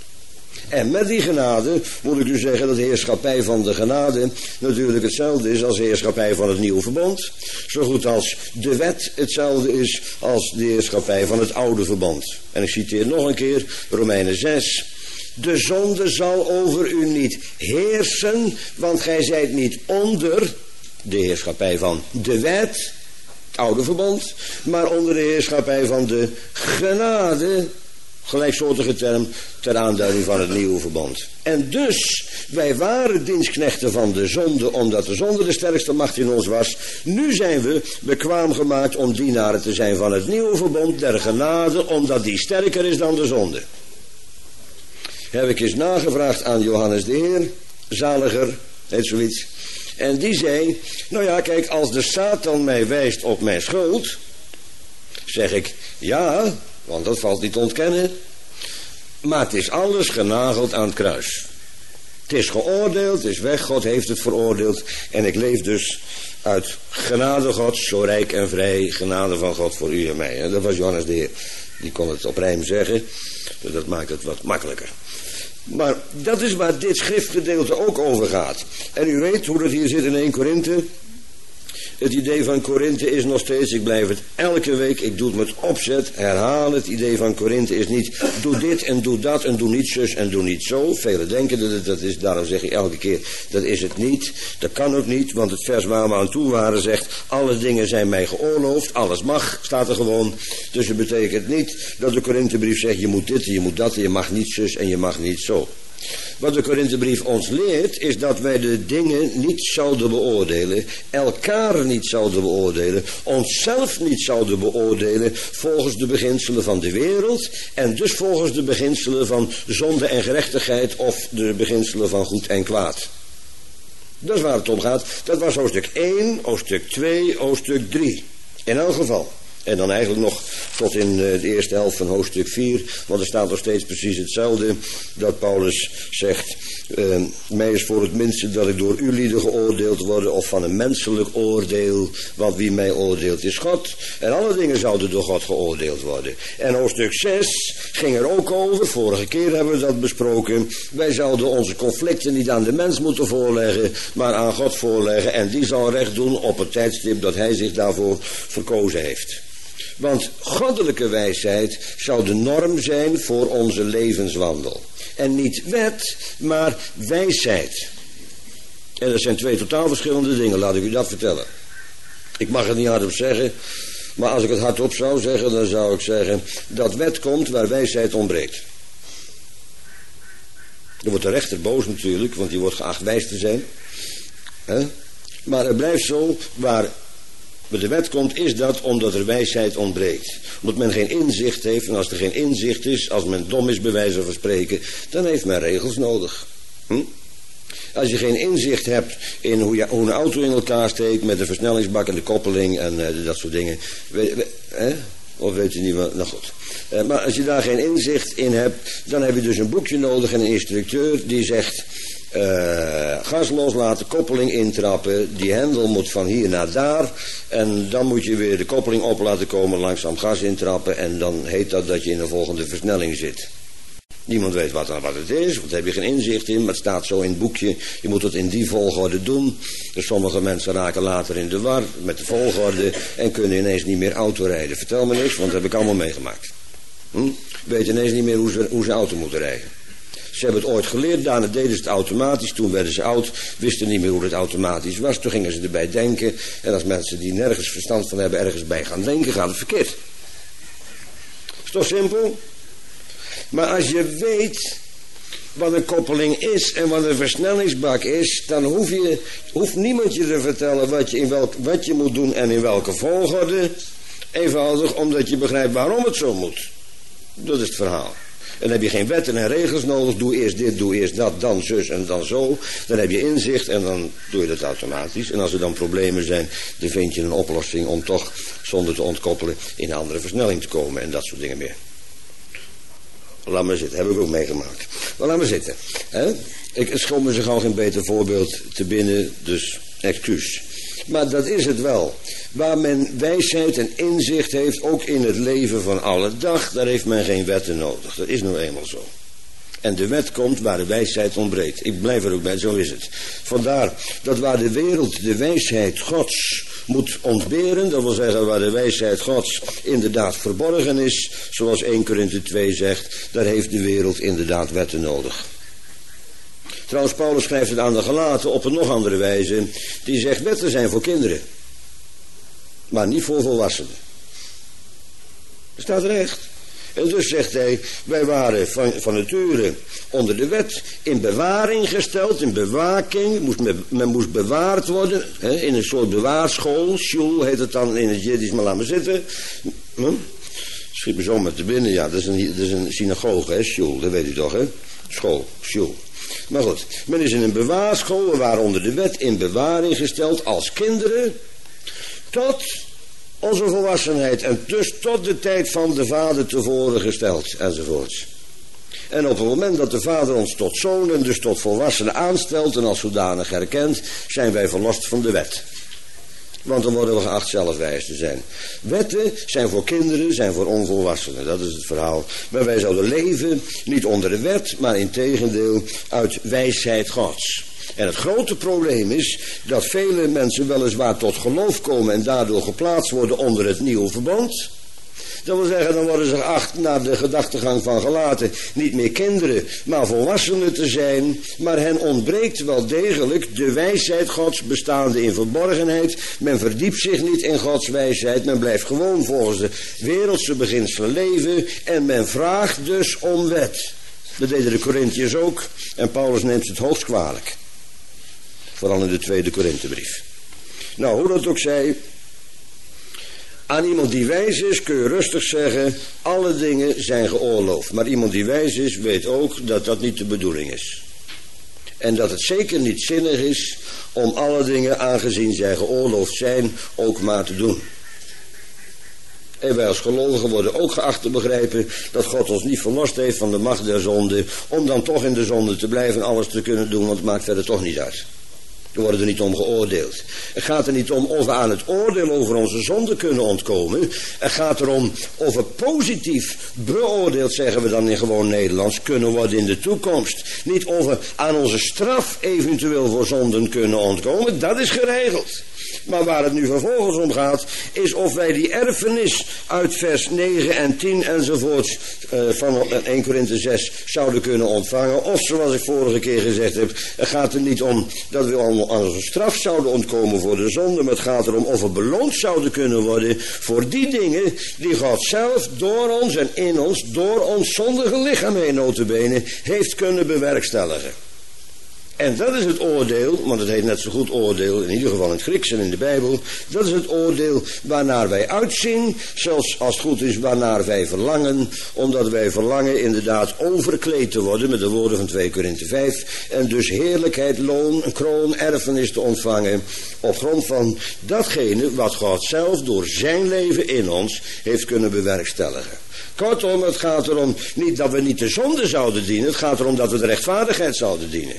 En met die genade moet ik u zeggen dat de heerschappij van de genade natuurlijk hetzelfde is als de heerschappij van het nieuwe verbond. Zo goed als de wet hetzelfde is als de heerschappij van het oude verbond. En ik citeer nog een keer Romeinen zes. De zonde zal over u niet heersen, want gij zijt niet onder de heerschappij van de wet, het oude verbond, maar onder de heerschappij van de genade. Gelijksoortige term ter aanduiding van het nieuwe verbond. En dus, wij waren dienstknechten van de zonde, omdat de zonde de sterkste macht in ons was. Nu zijn we bekwaam gemaakt om dienaren te zijn van het nieuwe verbond der genade, omdat die sterker is dan de zonde. Heb ik eens nagevraagd aan Johannes de Heer, zaliger, heet zoiets. En die zei, nou ja, kijk, als de Satan mij wijst op mijn schuld, zeg ik, ja, want dat valt niet te ontkennen. Maar het is alles genageld aan het kruis. Het is geoordeeld, het is weg, God heeft het veroordeeld. En ik leef dus uit genade Gods, zo rijk en vrij, genade van God voor u en mij. En dat was Johannes de Heer. Die kon het op rijm zeggen, dus dat maakt het wat makkelijker. Maar dat is waar dit schriftgedeelte ook over gaat. En u weet hoe dat hier zit in één Korinthe. Het idee van Korinthe is nog steeds, ik blijf het elke week, ik doe het met opzet, herhaal het. Het idee van Korinthe is niet, doe dit en doe dat en doe niet zus en doe niet zo. Velen denken dat het dat is, daarom zeg ik elke keer, dat is het niet. Dat kan ook niet, want het vers waar we aan toe waren zegt, alle dingen zijn mij geoorloofd, alles mag, staat er gewoon. Dus het betekent niet dat de Korinthebrief zegt, je moet dit en je moet dat en je mag niet zus en je mag niet zo. Wat de Korinthebrief ons leert is dat wij de dingen niet zouden beoordelen, elkaar niet zouden beoordelen, onszelf niet zouden beoordelen volgens de beginselen van de wereld en dus volgens de beginselen van zonde en gerechtigheid of de beginselen van goed en kwaad. Dat is waar het om gaat. Dat was hoofdstuk één, hoofdstuk twee, hoofdstuk drie. In elk geval, En dan eigenlijk nog tot in de eerste helft van hoofdstuk vier. Want er staat nog steeds precies hetzelfde. Dat Paulus zegt. Uh, mij is voor het minste dat ik door u lieden geoordeeld word. Of van een menselijk oordeel. Want wie mij oordeelt is God. En alle dingen zouden door God geoordeeld worden. En hoofdstuk zes ging er ook over. Vorige keer hebben we dat besproken. Wij zouden onze conflicten niet aan de mens moeten voorleggen. Maar aan God voorleggen. En die zal recht doen op het tijdstip dat hij zich daarvoor verkozen heeft. Want goddelijke wijsheid zou de norm zijn voor onze levenswandel. En niet wet, maar wijsheid. En dat zijn twee totaal verschillende dingen, laat ik u dat vertellen. Ik mag het niet hardop zeggen, maar als ik het hardop zou zeggen, dan zou ik zeggen dat wet komt waar wijsheid ontbreekt. Dan wordt de rechter boos natuurlijk, want die wordt geacht wijs te zijn. He? Maar het blijft zo, waar de wet komt, is dat omdat er wijsheid ontbreekt. Omdat men geen inzicht heeft, en als er geen inzicht is, als men dom is bij wijze van spreken, dan heeft men regels nodig. Hm? Als je geen inzicht hebt in hoe, je, hoe een auto in elkaar steekt, met de versnellingsbak en de koppeling en uh, dat soort dingen. We, we, eh? Of weet je niet wat? Nou goed. Uh, maar als je daar geen inzicht in hebt, dan heb je dus een boekje nodig en een instructeur die zegt, Uh, gas loslaten, koppeling intrappen, die hendel moet van hier naar daar en dan moet je weer de koppeling op laten komen, langzaam gas intrappen en dan heet dat dat je in de volgende versnelling zit. Niemand weet wat, wat het is, want daar heb je geen inzicht in, maar het staat zo in het boekje, je moet het in die volgorde doen. Dus sommige mensen raken later in de war met de volgorde en kunnen ineens niet meer autorijden. Vertel me niks, want dat heb ik allemaal meegemaakt. Hm? Weet ineens niet meer hoe ze, hoe ze auto moeten rijden. Ze hebben het ooit geleerd, daarna deden ze het automatisch. Toen werden ze oud, wisten niet meer hoe het automatisch was. Toen gingen ze erbij denken. En als mensen die nergens verstand van hebben ergens bij gaan denken, gaat het verkeerd. Is toch simpel? Maar als je weet wat een koppeling is en wat een versnellingsbak is, dan hoef je, hoeft niemand je te vertellen wat je, in welk, wat je moet doen en in welke volgorde. Eenvoudig omdat je begrijpt waarom het zo moet. Dat is het verhaal. En dan heb je geen wetten en regels nodig. Doe eerst dit, doe eerst dat, dan zus en dan zo. Dan heb je inzicht en dan doe je dat automatisch. En als er dan problemen zijn, dan vind je een oplossing om toch zonder te ontkoppelen in een andere versnelling te komen. En dat soort dingen meer. Laat maar zitten, heb ik ook meegemaakt. Maar laat maar zitten. Hè? Ik schoot me zo gauw geen beter voorbeeld te binnen, dus excuus. Maar dat is het wel. Waar men wijsheid en inzicht heeft, ook in het leven van alle dag, daar heeft men geen wetten nodig. Dat is nou eenmaal zo. En de wet komt waar de wijsheid ontbreekt. Ik blijf er ook bij, zo is het. Vandaar dat waar de wereld de wijsheid Gods moet ontberen, dat wil zeggen waar de wijsheid Gods inderdaad verborgen is, zoals eerste Korinthe twee zegt, daar heeft de wereld inderdaad wetten nodig. Trouwens, Paulus schrijft het aan de Galaten op een nog andere wijze. Die zegt, wetten zijn voor kinderen. Maar niet voor volwassenen. Dat staat er echt. En dus zegt hij, wij waren van, van nature onder de wet in bewaring gesteld, in bewaking. Moest men, men moest bewaard worden, hè, in een soort bewaarschool. Shul heet het dan in het Jiddisch, maar laat maar zitten. Hm? Schiet me zo met te binnen, ja, dat is een, dat is een synagoge, hè, shul, dat weet u toch, hè? School, shul. Maar goed, men is in een bewaarschool, we waren onder de wet in bewaring gesteld als kinderen, tot onze volwassenheid en dus tot de tijd van de vader tevoren gesteld, enzovoorts. En op het moment dat de vader ons tot zonen, dus tot volwassenen aanstelt en als zodanig herkent, zijn wij verlost van de wet. Want dan worden we geacht zelf wijs te zijn. Wetten zijn voor kinderen, zijn voor onvolwassenen. Dat is het verhaal. Maar wij zouden leven, niet onder de wet, maar integendeel uit wijsheid Gods. En het grote probleem is dat vele mensen weliswaar tot geloof komen en daardoor geplaatst worden onder het nieuwe verbond. Dat wil zeggen, dan worden ze geacht naar de gedachtegang van Galaten niet meer kinderen, maar volwassenen te zijn. Maar hen ontbreekt wel degelijk de wijsheid Gods bestaande in verborgenheid. Men verdiept zich niet in Gods wijsheid. Men blijft gewoon volgens de wereldse beginselen leven. En men vraagt dus om wet. Dat deden de Korintiërs ook. En Paulus neemt het hoogst kwalijk. Vooral in de tweede Korinthebrief. Nou, hoe dat ook zij. Aan iemand die wijs is kun je rustig zeggen, alle dingen zijn geoorloofd. Maar iemand die wijs is, weet ook dat dat niet de bedoeling is. En dat het zeker niet zinnig is om alle dingen, aangezien zij geoorloofd zijn, ook maar te doen. En wij als gelovigen worden ook geacht te begrijpen dat God ons niet verlost heeft van de macht der zonde, om dan toch in de zonde te blijven en alles te kunnen doen, want het maakt verder toch niet uit. We worden er niet om geoordeeld. Het gaat er niet om of we aan het oordeel over onze zonde kunnen ontkomen. Het gaat erom of we positief beoordeeld, zeggen we dan in gewoon Nederlands, kunnen worden in de toekomst. Niet of we aan onze straf eventueel voor zonden kunnen ontkomen. Dat is geregeld. Maar waar het nu vervolgens om gaat, is of wij die erfenis uit vers negen en tien enzovoorts uh, van één Korinthe zes zouden kunnen ontvangen. Of zoals ik vorige keer gezegd heb, het gaat er niet om dat we aan onze straf zouden ontkomen voor de zonde, maar het gaat erom of we beloond zouden kunnen worden voor die dingen die God zelf door ons en in ons, door ons zondige lichaam heen nota bene, heeft kunnen bewerkstelligen. En dat is het oordeel, want het heet net zo goed oordeel, in ieder geval in het Grieks en in de Bijbel. Dat is het oordeel waarnaar wij uitzien, zelfs als het goed is waarnaar wij verlangen. Omdat wij verlangen inderdaad overkleed te worden met de woorden van twee Korinthe vijf. En dus heerlijkheid, loon, kroon, erfenis te ontvangen op grond van datgene wat God zelf door zijn leven in ons heeft kunnen bewerkstelligen. Kortom, het gaat erom niet dat we niet de zonde zouden dienen, het gaat erom dat we de rechtvaardigheid zouden dienen.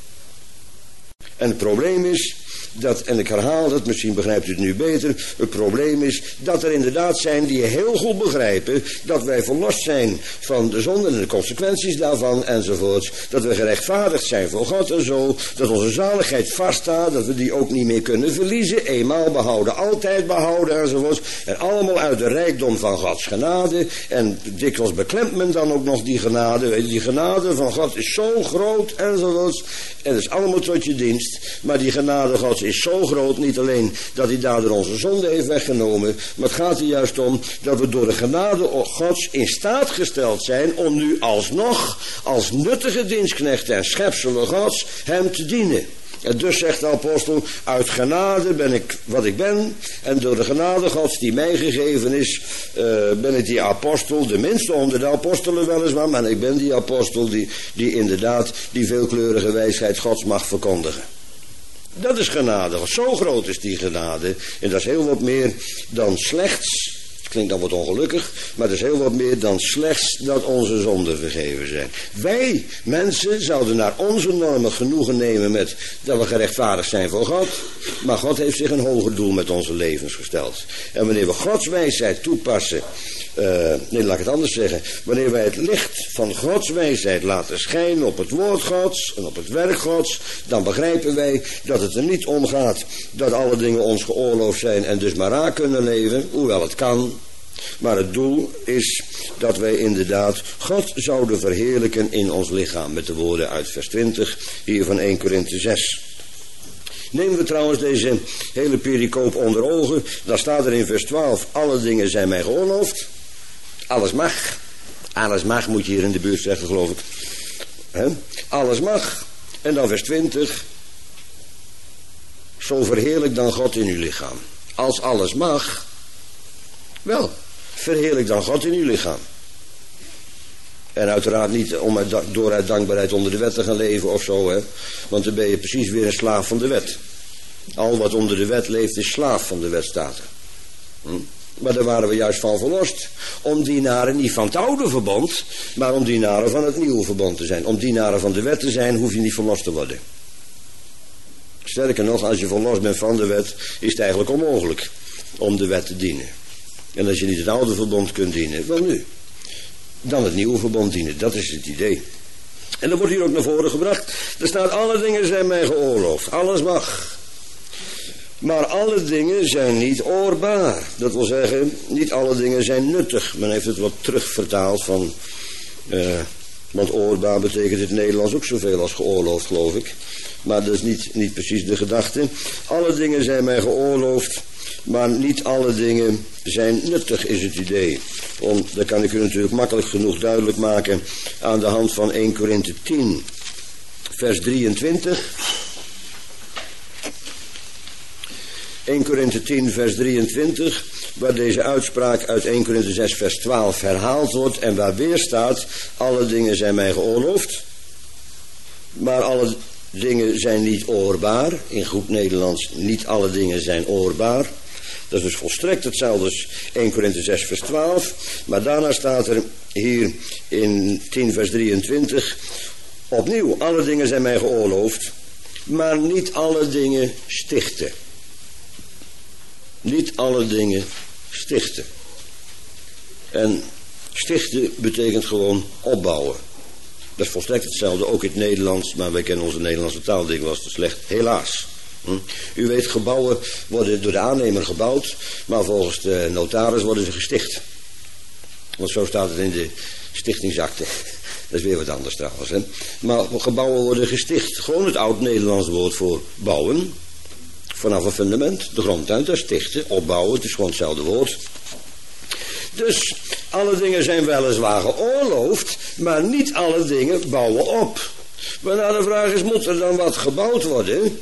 En het probleem is dat, en ik herhaal het, misschien begrijpt u het nu beter, het probleem is dat er inderdaad zijn die heel goed begrijpen dat wij verlost zijn van de zonde en de consequenties daarvan enzovoorts. Dat we gerechtvaardigd zijn voor God en zo, dat onze zaligheid vaststaat, dat we die ook niet meer kunnen verliezen, eenmaal behouden, altijd behouden enzovoorts. En allemaal uit de rijkdom van Gods genade. En dikwijls beklemt men dan ook nog die genade. Weet je, die genade van God is zo groot enzovoorts. En dat is allemaal tot je dienst. Maar die genade Gods is zo groot, niet alleen dat hij daardoor onze zonde heeft weggenomen, maar het gaat er juist om dat we door de genade Gods in staat gesteld zijn om nu alsnog als nuttige dienstknechten en schepselen Gods hem te dienen. En dus zegt de apostel, uit genade ben ik wat ik ben, en door de genade Gods die mij gegeven is, uh, ben ik die apostel, de minste onder de apostelen weliswaar, maar ik ben die apostel die, die inderdaad die veelkleurige wijsheid Gods mag verkondigen. Dat is genade, zo groot is die genade, en dat is heel wat meer dan slechts, het klinkt dan wat ongelukkig, maar dat is heel wat meer dan slechts dat onze zonden vergeven zijn. Wij, mensen, zouden naar onze normen genoegen nemen met dat we gerechtvaardigd zijn voor God, maar God heeft zich een hoger doel met onze levens gesteld. En wanneer we Gods wijsheid toepassen, Uh, nee, laat ik het anders zeggen. Wanneer wij het licht van Gods wijsheid laten schijnen op het woord Gods en op het werk Gods, dan begrijpen wij dat het er niet om gaat dat alle dingen ons geoorloofd zijn en dus maar raak kunnen leven, hoewel het kan. Maar het doel is dat wij inderdaad God zouden verheerlijken in ons lichaam, met de woorden uit vers twintig hier van één Korinthe zes. Nemen we trouwens deze hele pericoop onder ogen, dan staat er in vers twaalf, alle dingen zijn mij geoorloofd. Alles mag. Alles mag moet je hier in de buurt zeggen, geloof ik. He? Alles mag. En dan vers twintig. Zo verheerlijk dan God in uw lichaam. Als alles mag, wel, verheerlijk dan God in uw lichaam. En uiteraard niet om uit, door uit dankbaarheid onder de wet te gaan leven of zo, hè. Want dan ben je precies weer een slaaf van de wet. Al wat onder de wet leeft is slaaf van de wet, staat er. Hm? Maar daar waren we juist van verlost. Om dienaren niet van het oude verbond, maar om dienaren van het nieuwe verbond te zijn. Om dienaren van de wet te zijn, hoef je niet verlost te worden. Sterker nog, als je verlost bent van de wet, is het eigenlijk onmogelijk om de wet te dienen. En als je niet het oude verbond kunt dienen, wel nu. Dan het nieuwe verbond dienen, dat is het idee. En dat wordt hier ook naar voren gebracht. Er staat, alle dingen zijn mij geoorloofd, alles mag. Maar alle dingen zijn niet oorbaar. Dat wil zeggen, niet alle dingen zijn nuttig. Men heeft het wat terugvertaald van, uh, want oorbaar betekent in het Nederlands ook zoveel als geoorloofd, geloof ik. Maar dat is niet, niet precies de gedachte. Alle dingen zijn mij geoorloofd, maar niet alle dingen zijn nuttig, is het idee. Om, dat kan ik u natuurlijk makkelijk genoeg duidelijk maken aan de hand van één Korinthe tien, vers drieëntwintig. één Korinthe tien, vers drieëntwintig, waar deze uitspraak uit één Korinthe zes, vers twaalf herhaald wordt en waar weer staat, alle dingen zijn mij geoorloofd, maar alle dingen zijn niet oorbaar. In goed Nederlands, niet alle dingen zijn oorbaar. Dat is dus volstrekt hetzelfde als eerste Korinthe zes vers twaalf. Maar daarna staat er hier in tien vers drieëntwintig. Opnieuw, alle dingen zijn mij geoorloofd, maar niet alle dingen stichten. Niet alle dingen stichten. En stichten betekent gewoon opbouwen. Dat is volstrekt hetzelfde, ook in het Nederlands, maar wij kennen onze Nederlandse taal dikwijls te slecht, helaas. Hm? U weet, gebouwen worden door de aannemer gebouwd, maar volgens de notaris worden ze gesticht. Want zo staat het in de stichtingsakte. Dat is weer wat anders trouwens. Hè? Maar gebouwen worden gesticht. Gewoon het oud-Nederlands woord voor bouwen. Vanaf een fundament, de grondtuin, dat is stichten, opbouwen, het is gewoon hetzelfde woord. Dus alle dingen zijn weliswaar geoorloofd, maar niet alle dingen bouwen op. Waarna de vraag is, moet er dan wat gebouwd worden?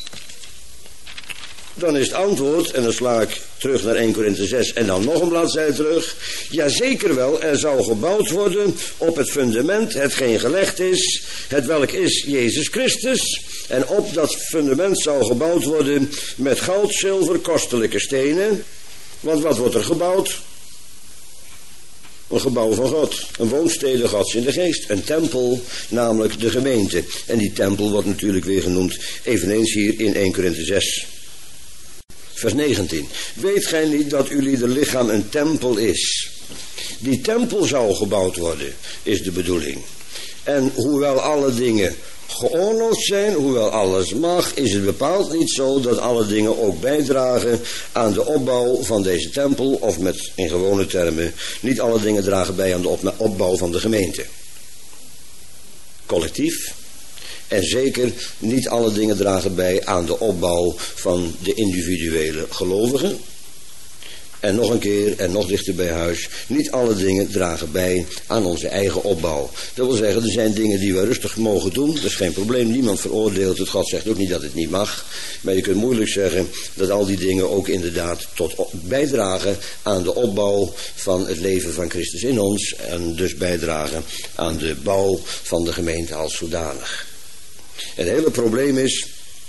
Dan is het antwoord, en dan sla ik terug naar eerste Korinthe zes en dan nog een bladzijde terug. Jazeker wel, er zal gebouwd worden op het fundament, hetgeen gelegd is, het welk is Jezus Christus. En op dat fundament zal gebouwd worden met goud, zilver, kostelijke stenen. Want wat wordt er gebouwd? Een gebouw van God, een woonstede Gods in de geest, een tempel, namelijk de gemeente. En die tempel wordt natuurlijk weer genoemd, eveneens hier in eerste Korinthe zes. Vers negentien. Weet gij niet dat uw lichaam een tempel is? Die tempel zou gebouwd worden, is de bedoeling. En hoewel alle dingen geoorloofd zijn, hoewel alles mag, is het bepaald niet zo dat alle dingen ook bijdragen aan de opbouw van deze tempel, of met in gewone termen, niet alle dingen dragen bij aan de opbouw van de gemeente. Collectief. En zeker niet alle dingen dragen bij aan de opbouw van de individuele gelovigen. En nog een keer, en nog dichter bij huis, niet alle dingen dragen bij aan onze eigen opbouw. Dat wil zeggen, er zijn dingen die we rustig mogen doen, dat is geen probleem, niemand veroordeelt het, God zegt ook niet dat het niet mag. Maar je kunt moeilijk zeggen dat al die dingen ook inderdaad tot bijdragen aan de opbouw van het leven van Christus in ons. En dus bijdragen aan de bouw van de gemeente als zodanig. Het hele probleem is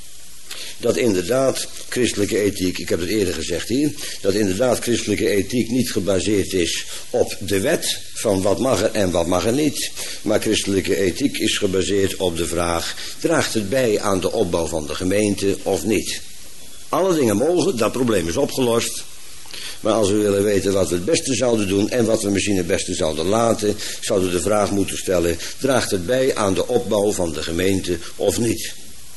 dat inderdaad christelijke ethiek, ik heb het eerder gezegd hier, dat inderdaad christelijke ethiek niet gebaseerd is op de wet van wat mag er en wat mag er niet. Maar christelijke ethiek is gebaseerd op de vraag, draagt het bij aan de opbouw van de gemeente of niet? Alle dingen mogen, dat probleem is opgelost. Maar als we willen weten wat we het beste zouden doen en wat we misschien het beste zouden laten, zouden we de vraag moeten stellen, draagt het bij aan de opbouw van de gemeente of niet?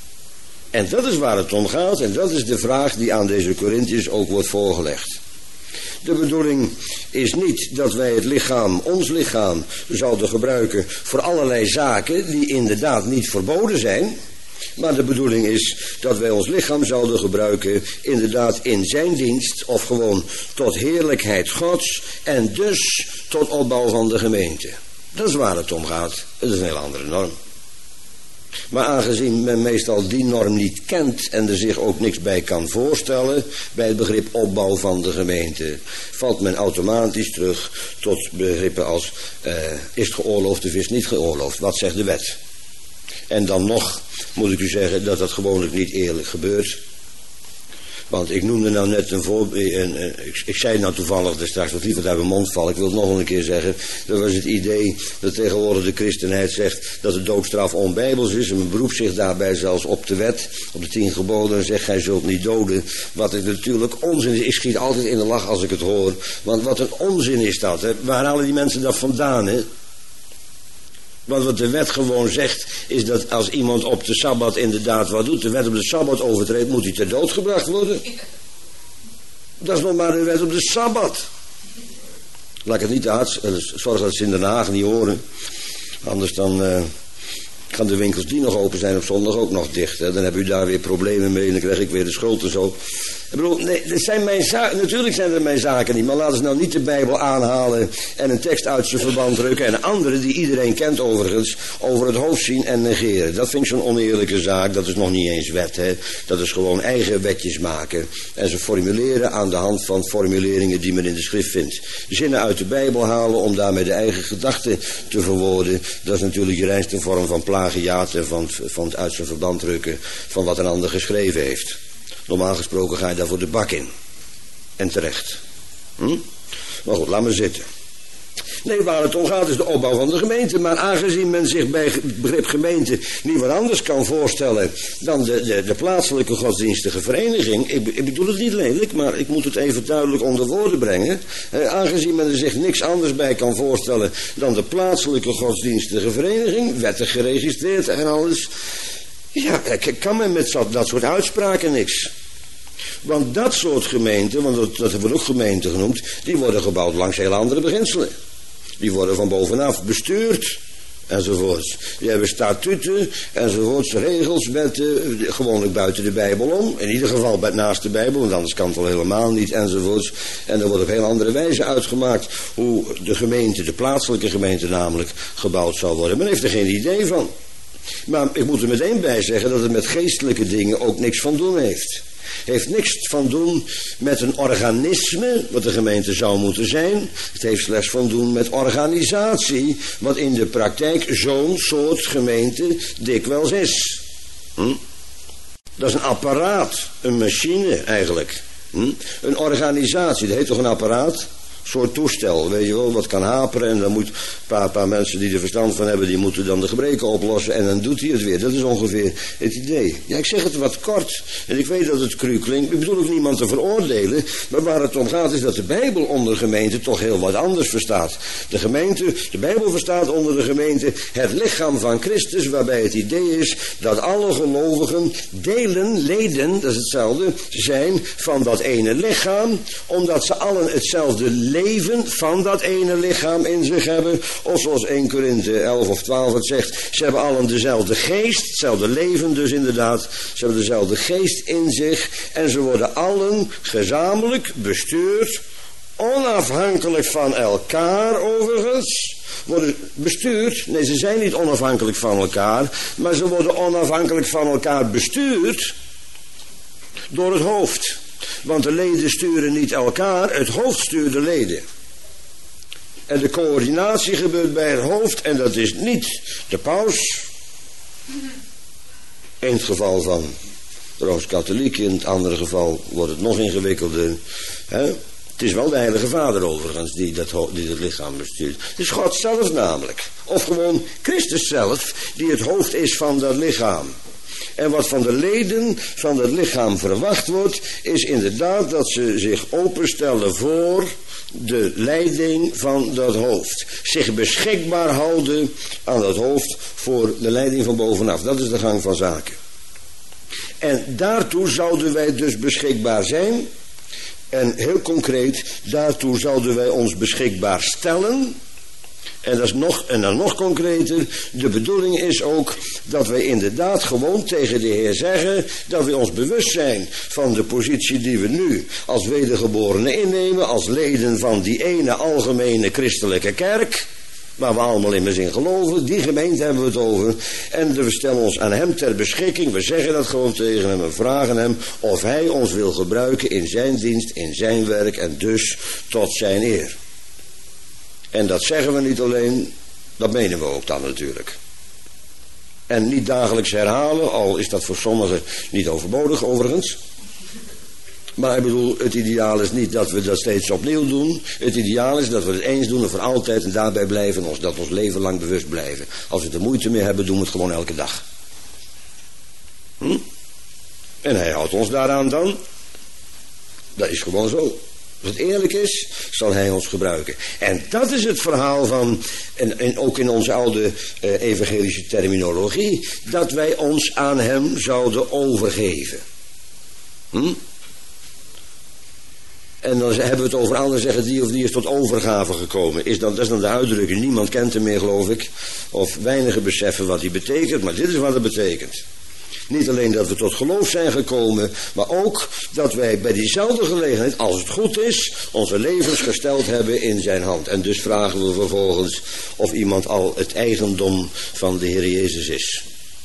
En dat is waar het om gaat en dat is de vraag die aan deze Korinthiërs ook wordt voorgelegd. De bedoeling is niet dat wij het lichaam, ons lichaam, zouden gebruiken voor allerlei zaken die inderdaad niet verboden zijn. Maar de bedoeling is dat wij ons lichaam zouden gebruiken inderdaad in zijn dienst of gewoon tot heerlijkheid Gods en dus tot opbouw van de gemeente. Dat is waar het om gaat. Dat is een heel andere norm. Maar aangezien men meestal die norm niet kent en er zich ook niks bij kan voorstellen bij het begrip opbouw van de gemeente, valt men automatisch terug tot begrippen als uh, is het geoorloofd of is het niet geoorloofd? Wat zegt de wet? En dan nog moet ik u zeggen dat dat gewoonlijk niet eerlijk gebeurt. Want ik noemde nou net een voorbeeld, ik, ik zei nou toevallig, er straks wat liever uit mijn mond vallen, ik wil het nog een keer zeggen. Dat was het idee dat tegenwoordig de christenheid zegt dat de doodstraf onbijbels is. En men beroept zich daarbij zelfs op de wet, op de tien geboden en zegt gij zult niet doden. Wat het natuurlijk onzin is, ik schiet altijd in de lach als ik het hoor. Want wat een onzin is dat, hè? Waar halen die mensen dat vandaan, hè? Want wat de wet gewoon zegt, is dat als iemand op de Sabbat inderdaad wat doet, de wet op de Sabbat overtreedt, moet hij ter dood gebracht worden. Dat is nog maar de wet op de Sabbat. Laat ik het niet te hard, zorg dat ze in Den Haag niet horen. Anders dan uh, gaan de winkels die nog open zijn op zondag ook nog dicht. Hè. Dan heb u daar weer problemen mee en dan krijg ik weer de schuld en zo. Ik bedoel, nee, dat zijn mijn zaken, natuurlijk zijn dat mijn zaken niet, maar laten ze nou niet de Bijbel aanhalen en een tekst uit zijn verband drukken en andere die iedereen kent overigens, over het hoofd zien en negeren. Dat vind ik zo'n oneerlijke zaak, dat is nog niet eens wet, hè. Dat is gewoon eigen wetjes maken en ze formuleren aan de hand van formuleringen die men in de schrift vindt. Zinnen uit de Bijbel halen om daarmee de eigen gedachten te verwoorden, dat is natuurlijk de reinste vorm van plagiaat en van, van het uit zijn verband drukken van wat een ander geschreven heeft. Normaal gesproken ga je daar voor de bak in. En terecht. Hm? Maar goed, laat maar zitten. Nee, waar het om gaat is de opbouw van de gemeente. Maar aangezien men zich bij het begrip gemeente niet wat anders kan voorstellen dan de, de, de plaatselijke godsdienstige vereniging. Ik, ik bedoel het niet lelijk, maar ik moet het even duidelijk onder woorden brengen. Eh, aangezien men er zich niks anders bij kan voorstellen dan de plaatselijke godsdienstige vereniging, wettig geregistreerd en alles. Ja, kan men met dat soort uitspraken niks. Want dat soort gemeenten, want dat, dat wordt ook gemeenten genoemd, die worden gebouwd langs heel andere beginselen. Die worden van bovenaf bestuurd, enzovoorts. Die hebben statuten, enzovoorts, regels, wetten, gewoonlijk buiten de Bijbel om. In ieder geval naast de Bijbel, want anders kan het wel helemaal niet, enzovoorts. En er wordt op heel andere wijze uitgemaakt hoe de gemeente, de plaatselijke gemeente namelijk, gebouwd zal worden. Men heeft er geen idee van. Maar ik moet er meteen bij zeggen dat het met geestelijke dingen ook niks van doen heeft. Heeft niks van doen met een organisme, wat de gemeente zou moeten zijn. Het heeft slechts van doen met organisatie, wat in de praktijk zo'n soort gemeente dikwijls is. Hm? Dat is een apparaat, een machine eigenlijk. Hm? Een organisatie, dat heet toch een apparaat? Een soort toestel, weet je wel, wat kan haperen en dan moet een paar, paar mensen die er verstand van hebben, die moeten dan de gebreken oplossen en dan doet hij het weer. Dat is ongeveer het idee. Ja, ik zeg het wat kort en ik weet dat het cru klinkt. Ik bedoel ook niemand te veroordelen, maar waar het om gaat is dat de Bijbel onder gemeente toch heel wat anders verstaat. De gemeente, de Bijbel verstaat onder de gemeente het lichaam van Christus, waarbij het idee is dat alle gelovigen delen, leden, dat is hetzelfde, zijn van dat ene lichaam, omdat ze allen hetzelfde leven van dat ene lichaam in zich hebben. Of zoals Eerste Korinthe elf of twaalf het zegt, ze hebben allen dezelfde geest, hetzelfde leven dus inderdaad. Ze hebben dezelfde geest in zich en ze worden allen gezamenlijk bestuurd, onafhankelijk van elkaar overigens. Worden bestuurd, nee ze zijn niet onafhankelijk van elkaar, maar ze worden onafhankelijk van elkaar bestuurd door het hoofd. Want de leden sturen niet elkaar, het hoofd stuurt de leden. En de coördinatie gebeurt bij het hoofd en dat is niet de paus. In het geval van de Rooms-Katholiek, in het andere geval wordt het nog ingewikkelder. Hè? Het is wel de Heilige Vader overigens die dat, die dat lichaam bestuurt. Het is God zelf namelijk. Of gewoon Christus zelf die het hoofd is van dat lichaam. En wat van de leden van het lichaam verwacht wordt, is inderdaad dat ze zich openstellen voor de leiding van dat hoofd. Zich beschikbaar houden aan dat hoofd voor de leiding van bovenaf. Dat is de gang van zaken. En daartoe zouden wij dus beschikbaar zijn. En heel concreet, daartoe zouden wij ons beschikbaar stellen. En dat is nog, en dan nog concreter, de bedoeling is ook dat wij inderdaad gewoon tegen de Heer zeggen dat we ons bewust zijn van de positie die we nu als wedergeborenen innemen, als leden van die ene algemene christelijke kerk, waar we allemaal immers in geloven, die gemeente hebben we het over. En we stellen ons aan hem ter beschikking, we zeggen dat gewoon tegen hem en vragen hem of hij ons wil gebruiken in zijn dienst, in zijn werk en dus tot zijn eer. En dat zeggen we niet alleen, dat menen we ook dan natuurlijk. En niet dagelijks herhalen, al is dat voor sommigen niet overbodig overigens. Maar ik bedoel, het ideaal is niet dat we dat steeds opnieuw doen. Het ideaal is dat we het eens doen en voor altijd en daarbij blijven. Ons, dat we ons leven lang bewust blijven. Als we er moeite mee hebben, doen we het gewoon elke dag. Hm? En hij houdt ons daaraan dan. Dat is gewoon zo. Als het eerlijk is, zal hij ons gebruiken. En dat is het verhaal van, en, en ook in onze oude uh, evangelische terminologie, dat wij ons aan hem zouden overgeven. Hm? En dan hebben we het over anderen zeggen, die of die is tot overgave gekomen. Is dan, dat is dan de uitdrukking, niemand kent hem meer geloof ik. Of weinigen beseffen wat die betekent, maar dit is wat het betekent. Niet alleen dat we tot geloof zijn gekomen, maar ook dat wij bij diezelfde gelegenheid, als het goed is, onze levens gesteld hebben in zijn hand. En dus vragen we vervolgens of iemand al het eigendom van de Heer Jezus is.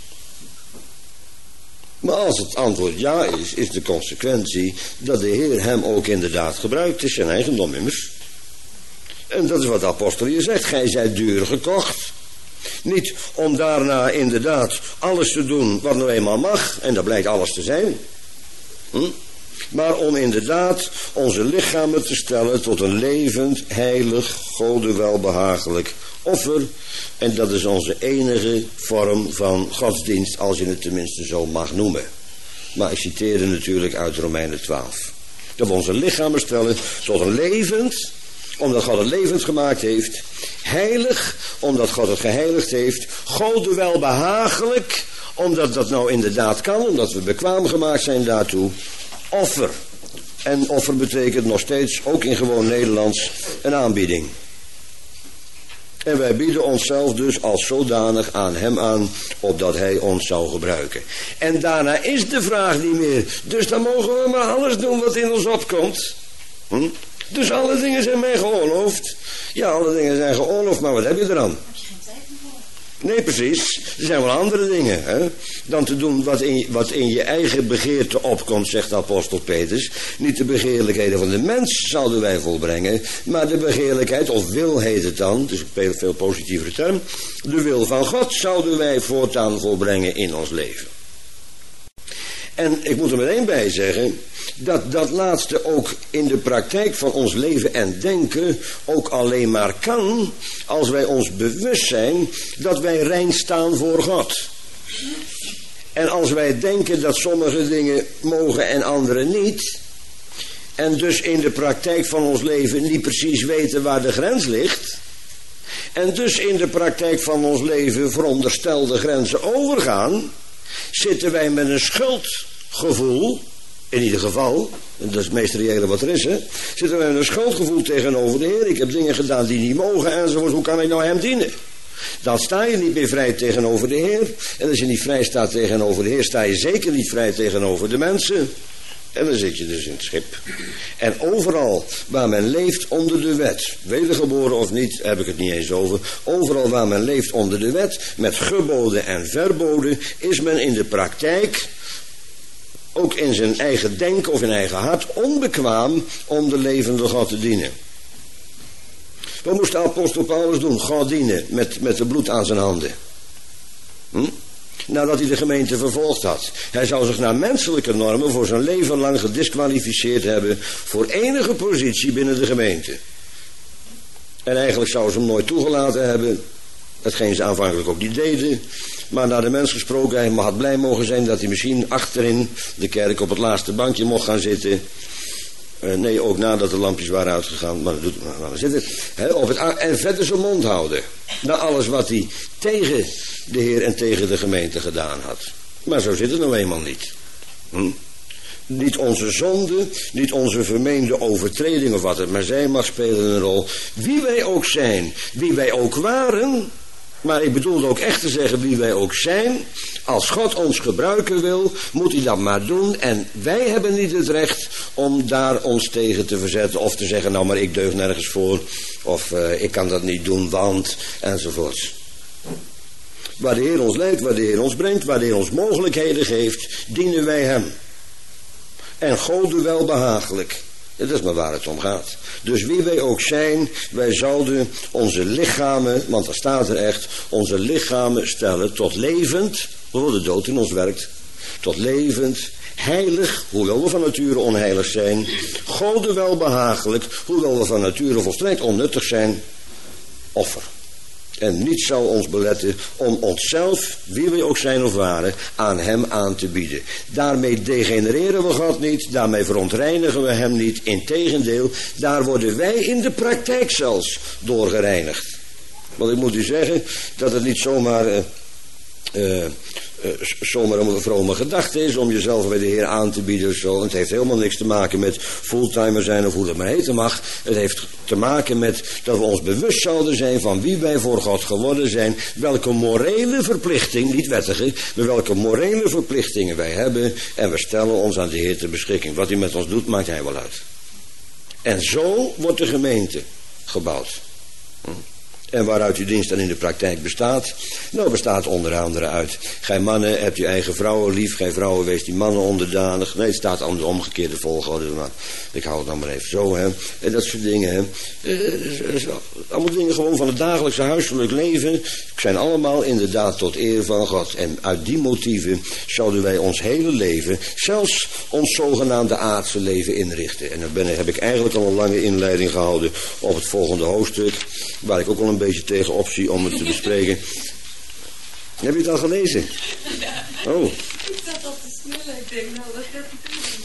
Maar als het antwoord ja is, is de consequentie dat de Heer hem ook inderdaad gebruikt. Het is zijn eigendom immers. En dat is wat de apostel hier zegt. Gij zijt duur gekocht. Niet om daarna inderdaad alles te doen wat nou eenmaal mag. En dat blijkt alles te zijn. Hm? maar om inderdaad onze lichamen te stellen tot een levend, heilig, Gode welbehagelijk offer. En dat is onze enige vorm van godsdienst, als je het tenminste zo mag noemen. Maar ik citeerde natuurlijk uit Romeinen twaalf. Dat we onze lichamen stellen tot een levend, omdat God het levend gemaakt heeft. Heilig, omdat God het geheiligd heeft. Gode welbehagelijk, omdat dat nou inderdaad kan, omdat we bekwaam gemaakt zijn daartoe. Offer. En offer betekent nog steeds, ook in gewoon Nederlands, een aanbieding. En wij bieden onszelf dus als zodanig aan hem aan, opdat hij ons zou gebruiken. En daarna is de vraag niet meer. Dus dan mogen we maar alles doen wat in ons opkomt. Hm? Dus alle dingen zijn mij geoorloofd. Ja, alle dingen zijn geoorloofd, maar wat heb je eraan? Nee, precies. Er zijn wel andere dingen, hè? Dan te doen wat in, wat in je eigen begeerte opkomt, zegt apostel Petrus. Niet de begeerlijkheden van de mens zouden wij volbrengen, maar de begeerlijkheid, of wil heet het dan, dus een veel positievere term, de wil van God zouden wij voortaan volbrengen in ons leven. En ik moet er meteen bij zeggen, dat dat laatste ook in de praktijk van ons leven en denken ook alleen maar kan, als wij ons bewust zijn dat wij rein staan voor God. En als wij denken dat sommige dingen mogen en andere niet, en dus in de praktijk van ons leven niet precies weten waar de grens ligt, en dus in de praktijk van ons leven veronderstelde grenzen overgaan, zitten wij met een schuldgevoel, in ieder geval, en dat is het meest reële wat er is, hè, zitten wij met een schuldgevoel tegenover de Heer. Ik heb dingen gedaan die niet mogen enzovoort, hoe kan ik nou hem dienen? Dan sta je niet meer vrij tegenover de Heer. En als je niet vrij staat tegenover de Heer, sta je zeker niet vrij tegenover de mensen. En dan zit je dus in het schip. En overal waar men leeft onder de wet, wedergeboren of niet, heb ik het niet eens over. Overal waar men leeft onder de wet, met geboden en verboden, is men in de praktijk, ook in zijn eigen denken of in eigen hart, onbekwaam om de levende God te dienen. Wat moest de apostel Paulus doen? God dienen met, met het bloed aan zijn handen. Hm? Nadat hij de gemeente vervolgd had. Hij zou zich naar menselijke normen voor zijn leven lang gediskwalificeerd hebben voor enige positie binnen de gemeente. En eigenlijk zou ze hem nooit toegelaten hebben, hetgeen ze aanvankelijk ook niet deden. Maar naar de mens gesproken, hij had blij mogen zijn dat hij misschien achterin de kerk op het laatste bankje mocht gaan zitten. Uh, nee, ook nadat de lampjes waren uitgegaan, maar dat doet maar, maar zit het. He, op het en verder zijn mond houden. Na alles wat hij tegen de Heer en tegen de gemeente gedaan had. Maar zo zit het nou eenmaal niet. Hm? Niet onze zonde, niet onze vermeende overtreding of wat het maar zijn mag spelen een rol. Wie wij ook zijn, wie wij ook waren, maar ik bedoel ook echt te zeggen wie wij ook zijn. Als God ons gebruiken wil, moet hij dat maar doen. En wij hebben niet het recht om daar ons tegen te verzetten. Of te zeggen, nou maar ik deug nergens voor. Of uh, ik kan dat niet doen, want, enzovoorts. Waar de Heer ons leidt, waar de Heer ons brengt, waar de Heer ons mogelijkheden geeft, dienen wij hem. En Gode welbehagelijk. Dat is maar waar het om gaat. Dus wie wij ook zijn, wij zouden onze lichamen, want daar staat er echt, onze lichamen stellen tot levend, hoewel de dood in ons werkt, tot levend, heilig, hoewel we van nature onheilig zijn, Gode welbehagelijk, hoewel we van nature volstrekt onnuttig zijn, offer. En niets zal ons beletten om onszelf, wie we ook zijn of waren, aan hem aan te bieden. Daarmee degenereren we God niet, daarmee verontreinigen we hem niet. Integendeel, daar worden wij in de praktijk zelfs door gereinigd. Want ik moet u zeggen dat het niet zomaar, uh, uh, uh, zomaar een vrome gedachte is om jezelf bij de Heer aan te bieden of zo. Het heeft helemaal niks te maken met fulltimer zijn of hoe dat maar heten mag. Het heeft te maken met dat we ons bewust zouden zijn van wie wij voor God geworden zijn. Welke morele verplichting, niet wettige, maar welke morele verplichtingen wij hebben. En we stellen ons aan de Heer ter beschikking. Wat hij met ons doet, maakt hij wel uit. En zo wordt de gemeente gebouwd. Hm. En waaruit uw dienst dan in de praktijk bestaat? Nou, bestaat onder andere uit: gij mannen hebt uw eigen vrouwen lief, gij vrouwen wees die mannen onderdanig. Nee, het staat aan de omgekeerde volgorde, maar ik hou het dan maar even zo, hè. En dat soort dingen, hè. Uh, allemaal dingen gewoon van het dagelijkse huiselijk leven. Zijn allemaal inderdaad tot eer van God. En uit die motieven zouden wij ons hele leven, zelfs ons zogenaamde aardse leven, inrichten. En dan ben, heb ik eigenlijk al een lange inleiding gehouden op het volgende hoofdstuk, waar ik ook al een beetje tegenop zie om het te bespreken. Heb je het al gelezen? Ja. Oh. Ik zat al te smullen. Ik denk, nou, dat gaat het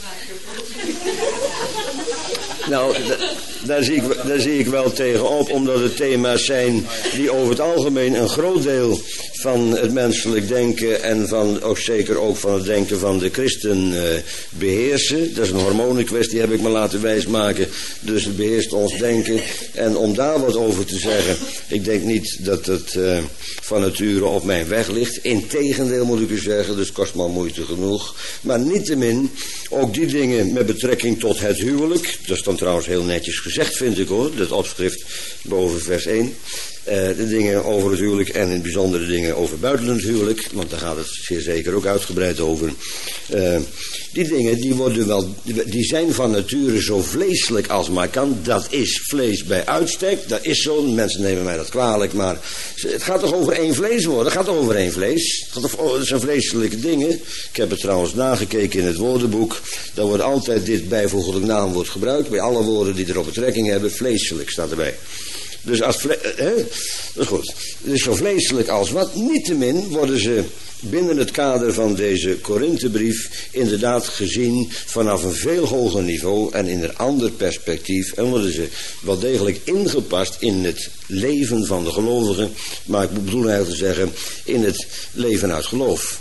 maken. Nou, daar zie, ik, daar zie ik wel tegenop, omdat het thema's zijn die over het algemeen een groot deel van het menselijk denken en van, ook zeker ook van het denken van de christen uh, beheersen. Dat is een hormonenkwestie, heb ik me laten wijsmaken. Dus het beheerst ons denken. En om daar wat over te zeggen, ik denk niet dat het uh, van nature op mijn weg ligt. Integendeel moet ik u zeggen, dus het kost maar moeite genoeg. Maar niettemin, ook die dingen met betrekking tot het huwelijk, dat is dan trouwens heel netjes gezegd, vind ik hoor, dat opschrift boven vers één. Uh, de dingen over het huwelijk en in het bijzonder de dingen over buiten het huwelijk, want daar gaat het zeer zeker ook uitgebreid over. Uh, die dingen die worden wel, die zijn van nature zo vleeselijk als maar kan. Dat is vlees bij uitstek, dat is zo. Mensen nemen mij dat kwalijk, maar het gaat toch over één vlees worden? Het gaat toch over één vlees? Het gaat over, dat zijn vleeselijke dingen. Ik heb het trouwens nagekeken in het woordenboek. Daar wordt altijd dit bijvoeglijk naamwoord gebruikt. Bij alle woorden die erop betrekking hebben, vleeselijk staat erbij. Dus als vle- hè? Dat is goed. Dus zo vleeselijk als wat. Niettemin worden ze binnen het kader van deze Korinthebrief inderdaad gezien vanaf een veel hoger niveau en in een ander perspectief. En worden ze wel degelijk ingepast in het leven van de gelovigen. Maar ik bedoel eigenlijk te zeggen, in het leven uit geloof.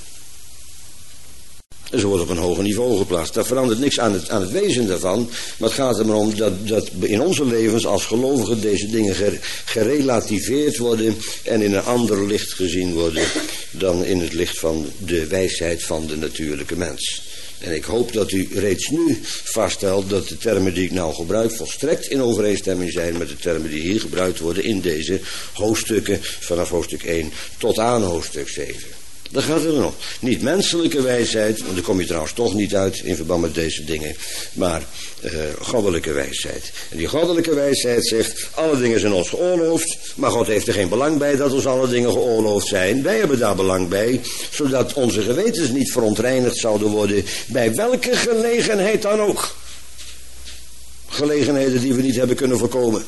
En ze worden op een hoger niveau geplaatst. Dat verandert niks aan het, aan het wezen daarvan. Maar het gaat er maar om dat, dat in onze levens als gelovigen deze dingen gerelativeerd worden en in een ander licht gezien worden dan in het licht van de wijsheid van de natuurlijke mens. En ik hoop dat u reeds nu vaststelt dat de termen die ik nou gebruik volstrekt in overeenstemming zijn met de termen die hier gebruikt worden in deze hoofdstukken vanaf hoofdstuk één tot aan hoofdstuk zeven. Daar gaat het om. Niet menselijke wijsheid, want daar kom je trouwens toch niet uit in verband met deze dingen, maar uh, goddelijke wijsheid. En die goddelijke wijsheid zegt, alle dingen zijn ons geoorloofd, maar God heeft er geen belang bij dat ons alle dingen geoorloofd zijn. Wij hebben daar belang bij, zodat onze gewetens niet verontreinigd zouden worden, bij welke gelegenheid dan ook. Gelegenheden die we niet hebben kunnen voorkomen.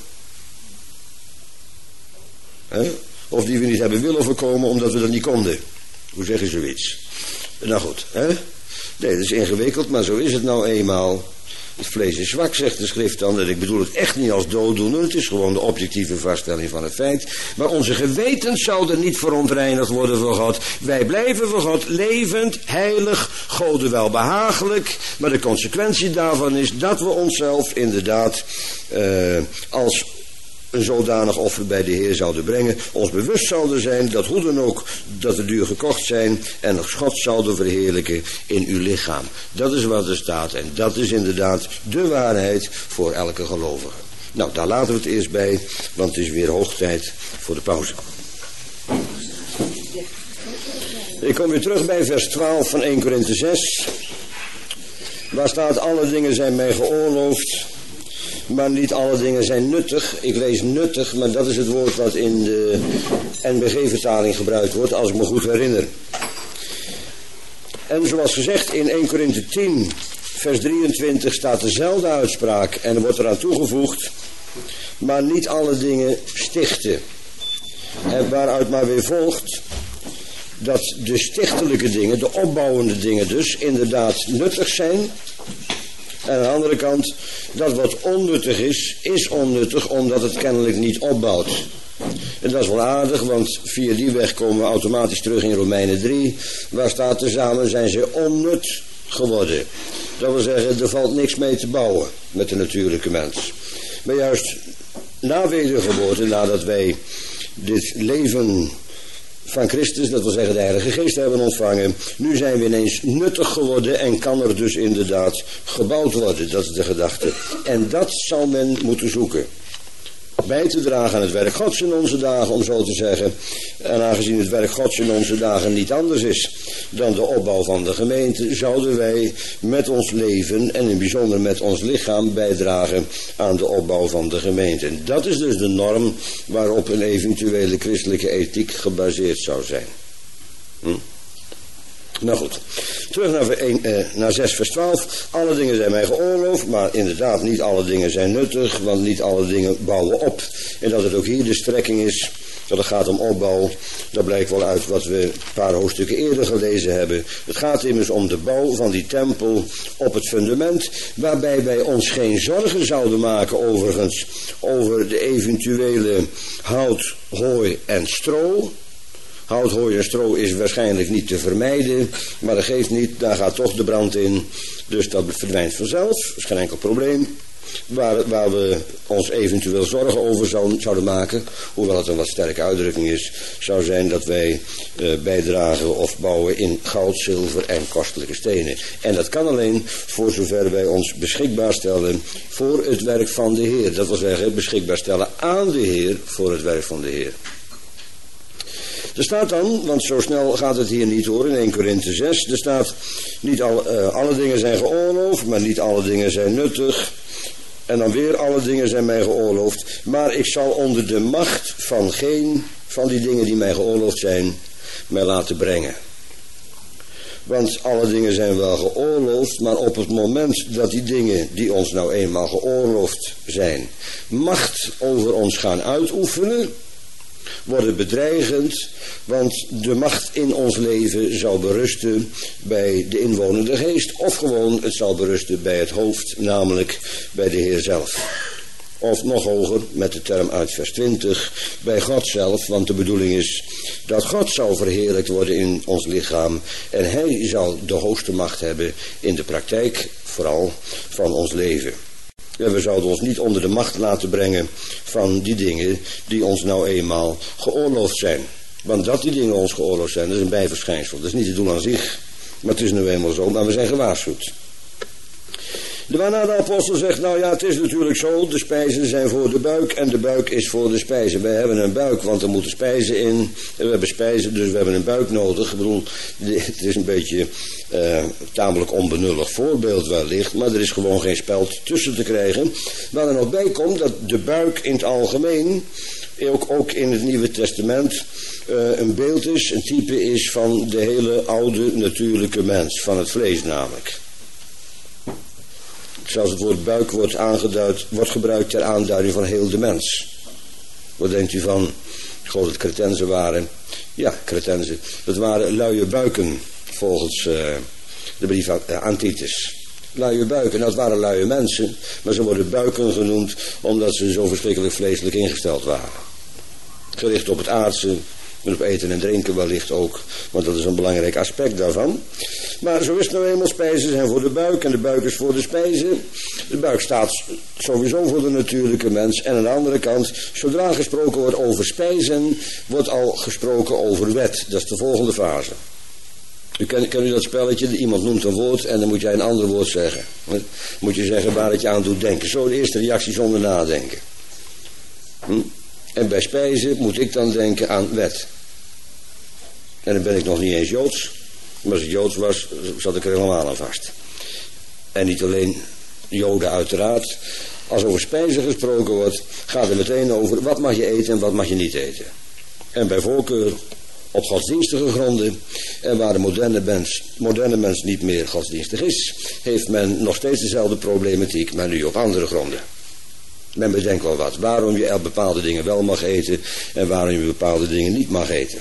He? Of die we niet hebben willen voorkomen omdat we dat niet konden. Hoe zeg je zoiets? Nou goed, hè? Nee, dat is ingewikkeld, maar zo is het nou eenmaal. Het vlees is zwak, zegt de schrift dan. En ik bedoel het echt niet als dooddoener. Het is gewoon de objectieve vaststelling van het feit. Maar onze gewetens zouden niet verontreinigd worden voor God. Wij blijven voor God levend, heilig, Gode welbehagelijk. Maar de consequentie daarvan is dat we onszelf inderdaad uh, als een zodanig offer bij de Heer zouden brengen, ons bewust zouden zijn dat hoe dan ook dat de duur gekocht zijn en nog God zouden verheerlijken in uw lichaam. Dat is wat er staat en dat is inderdaad de waarheid voor elke gelovige. Nou, daar laten we het eerst bij, want het is weer hoog tijd voor de pauze. Ik kom weer terug bij vers twaalf van eerste Korinthe zes. Waar staat, alle dingen zijn mij geoorloofd, maar niet alle dingen zijn nuttig. Ik lees nuttig, maar dat is het woord wat in de N B G-vertaling gebruikt wordt, als ik me goed herinner. En zoals gezegd in eerste Korinthe tien, vers drieëntwintig staat dezelfde uitspraak en er wordt eraan toegevoegd, maar niet alle dingen stichten. En waaruit maar weer volgt dat de stichtelijke dingen, de opbouwende dingen dus, inderdaad nuttig zijn. En aan de andere kant, dat wat onnuttig is, is onnuttig omdat het kennelijk niet opbouwt. En dat is wel aardig, want via die weg komen we automatisch terug in Romeinen drie, waar staat tezamen zijn ze onnut geworden. Dat wil zeggen, er valt niks mee te bouwen met de natuurlijke mens. Maar juist na wedergeboorte, nadat wij dit leven van Christus, dat wil zeggen de Heilige Geest hebben ontvangen, nu zijn we ineens nuttig geworden en kan er dus inderdaad gebouwd worden. Dat is de gedachte. En dat zal men moeten zoeken. bij te dragen aan het werk Gods in onze dagen, om zo te zeggen. En aangezien het werk Gods in onze dagen niet anders is dan de opbouw van de gemeente, zouden wij met ons leven en in het bijzonder met ons lichaam bijdragen aan de opbouw van de gemeente. En dat is dus de norm waarop een eventuele christelijke ethiek gebaseerd zou zijn. Hm? Nou goed, terug naar, een, eh, naar zes vers twaalf. Alle dingen zijn mij geoorloofd, maar inderdaad niet alle dingen zijn nuttig, want niet alle dingen bouwen op. En dat het ook hier de strekking is, dat het gaat om opbouw, dat blijkt wel uit wat we een paar hoofdstukken eerder gelezen hebben. Het gaat immers om de bouw van die tempel op het fundament, waarbij wij ons geen zorgen zouden maken overigens over de eventuele hout, hooi en stro. Hout, hooi en stro is waarschijnlijk niet te vermijden, maar dat geeft niet, daar gaat toch de brand in. Dus dat verdwijnt vanzelf, dat is geen enkel probleem. Waar, waar we ons eventueel zorgen over zou, zouden maken, hoewel het een wat sterke uitdrukking is, zou zijn dat wij uh, bijdragen of bouwen in goud, zilver en kostelijke stenen. En dat kan alleen voor zover wij ons beschikbaar stellen voor het werk van de Heer. Dat wil zeggen, beschikbaar stellen aan de Heer voor het werk van de Heer. Er staat dan, want zo snel gaat het hier niet hoor, in Eerste Korinthe zes, er staat, niet al, uh, alle dingen zijn geoorloofd, maar niet alle dingen zijn nuttig. En dan weer, alle dingen zijn mij geoorloofd, maar ik zal onder de macht van geen van die dingen die mij geoorloofd zijn, mij laten brengen. Want alle dingen zijn wel geoorloofd, maar op het moment dat die dingen die ons nou eenmaal geoorloofd zijn, macht over ons gaan uitoefenen, worden bedreigend, want de macht in ons leven zal berusten bij de inwonende geest, of gewoon het zal berusten bij het hoofd, namelijk bij de Heer zelf. Of nog hoger, met de term uit vers twintig, bij God zelf, want de bedoeling is dat God zal verheerlijkt worden in ons lichaam en Hij zal de hoogste macht hebben in de praktijk, vooral van ons leven. En we zouden ons niet onder de macht laten brengen van die dingen die ons nou eenmaal geoorloofd zijn. Want dat die dingen ons geoorloofd zijn, dat is een bijverschijnsel. Dat is niet het doel aan zich, maar het is nu eenmaal zo, maar we zijn gewaarschuwd. Waarna de apostel zegt, nou ja, het is natuurlijk zo, de spijzen zijn voor de buik en de buik is voor de spijzen. Wij hebben een buik, want er moeten spijzen in. En we hebben spijzen, dus we hebben een buik nodig. Ik bedoel, het is een beetje uh, tamelijk onbenullig voorbeeld wellicht, maar er is gewoon geen speld tussen te krijgen. Waar er nog bij komt dat de buik in het algemeen, ook, ook in het Nieuwe Testament, uh, een beeld is, een type is van de hele oude natuurlijke mens, van het vlees namelijk. Zelfs het woord buik wordt aangeduid, wordt gebruikt ter aanduiding van heel de mens. Wat denkt u van, ik geloof dat het Cretenzen waren. Ja, Cretenzen. Dat waren luie buiken, volgens uh, de brief aan, uh, aan Titus. Luie buiken, dat waren luie mensen, maar ze worden buiken genoemd omdat ze zo verschrikkelijk vleeselijk ingesteld waren. Gericht op het aardse, en op eten en drinken wellicht ook, want dat is een belangrijk aspect daarvan. Maar zo is het nou eenmaal, spijzen zijn voor de buik en de buik is voor de spijzen. De buik staat sowieso voor de natuurlijke mens. En aan de andere kant, zodra gesproken wordt over spijzen, wordt al gesproken over wet. Dat is de volgende fase. U kent, kent u dat spelletje, iemand noemt een woord en dan moet jij een ander woord zeggen. Dan moet je zeggen waar het je aan doet denken. Zo de eerste reactie zonder nadenken. Hm? En bij spijzen moet ik dan denken aan wet. En dan ben ik nog niet eens Joods. Maar als ik Joods was, zat ik er helemaal aan vast. En niet alleen Joden uiteraard. Als over spijzen gesproken wordt, gaat het meteen over wat mag je eten en wat mag je niet eten. En bij voorkeur op godsdienstige gronden. En waar de moderne mens, moderne mens niet meer godsdienstig is, heeft men nog steeds dezelfde problematiek, maar nu op andere gronden. Men bedenkt wel wat. Waarom je bepaalde dingen wel mag eten en waarom je bepaalde dingen niet mag eten.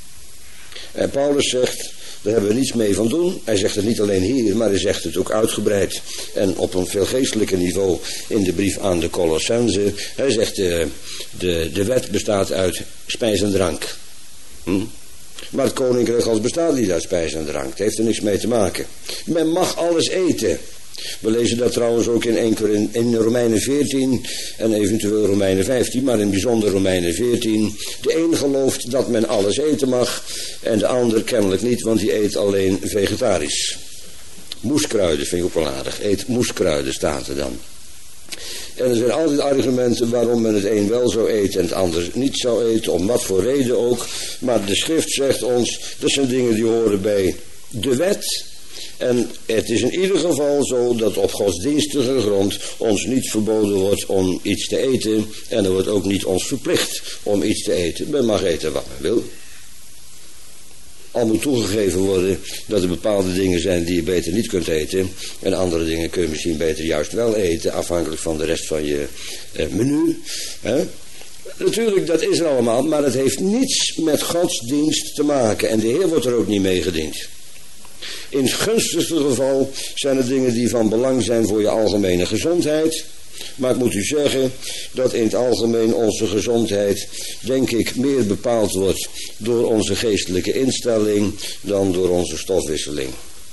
En Paulus zegt, daar hebben we niets mee van doen. Hij zegt het niet alleen hier, maar hij zegt het ook uitgebreid. En op een veel geestelijker niveau in de brief aan de Colossenzen. Hij zegt, de, de, de wet bestaat uit spijs en drank. Hm? Maar het koninkrijk Gods bestaat niet uit spijs en drank. Het heeft er niks mee te maken. Men mag alles eten. We lezen dat trouwens ook in, één keer in, in Romeinen veertien en eventueel Romeinen vijftien, maar in het bijzonder Romeinen veertien. De een gelooft dat men alles eten mag en de ander kennelijk niet, want die eet alleen vegetarisch. Moeskruiden vind ik ook wel aardig. Eet moeskruiden staat er dan. En er zijn altijd argumenten waarom men het een wel zou eten en het ander niet zou eten, om wat voor reden ook. Maar de schrift zegt ons, dat zijn dingen die horen bij de wet. En het is in ieder geval zo dat op godsdienstige grond ons niet verboden wordt om iets te eten. En er wordt ook niet ons verplicht om iets te eten. Men mag eten wat men wil. Al moet toegegeven worden dat er bepaalde dingen zijn die je beter niet kunt eten. En andere dingen kun je misschien beter juist wel eten, afhankelijk van de rest van je eh, menu. Hè? Natuurlijk, dat is er allemaal, maar het heeft niets met godsdienst te maken. En de Heer wordt er ook niet mee gediend. In het gunstigste geval zijn er dingen die van belang zijn voor je algemene gezondheid. Maar ik moet u zeggen dat in het algemeen onze gezondheid, denk ik, meer bepaald wordt door onze geestelijke instelling dan door onze stofwisseling.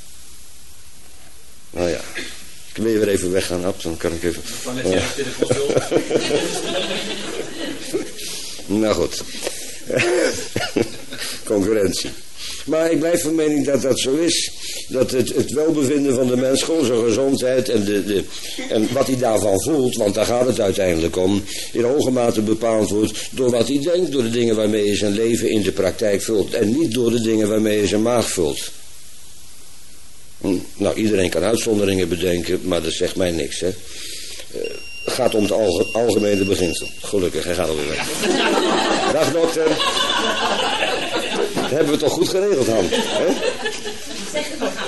Nou ja, ik wil weer even weggaan, Ab, dan kan ik even... Uh. Nou goed. Concurrentie. Maar ik blijf van mening dat dat zo is. Dat het, het welbevinden van de mens, gewoon zijn gezondheid en, de, de, en wat hij daarvan voelt, want daar gaat het uiteindelijk om, in hoge mate bepaald wordt door wat hij denkt, door de dingen waarmee hij zijn leven in de praktijk vult. En niet door de dingen waarmee hij zijn maag vult. Hm, nou, iedereen kan uitzonderingen bedenken, maar dat zegt mij niks, hè. Uh, Het gaat om het alge, algemene beginsel. Gelukkig, hij gaat alweer weg. Dag dokter. Dat hebben we toch goed geregeld, Han? Hè? Zeg het maar.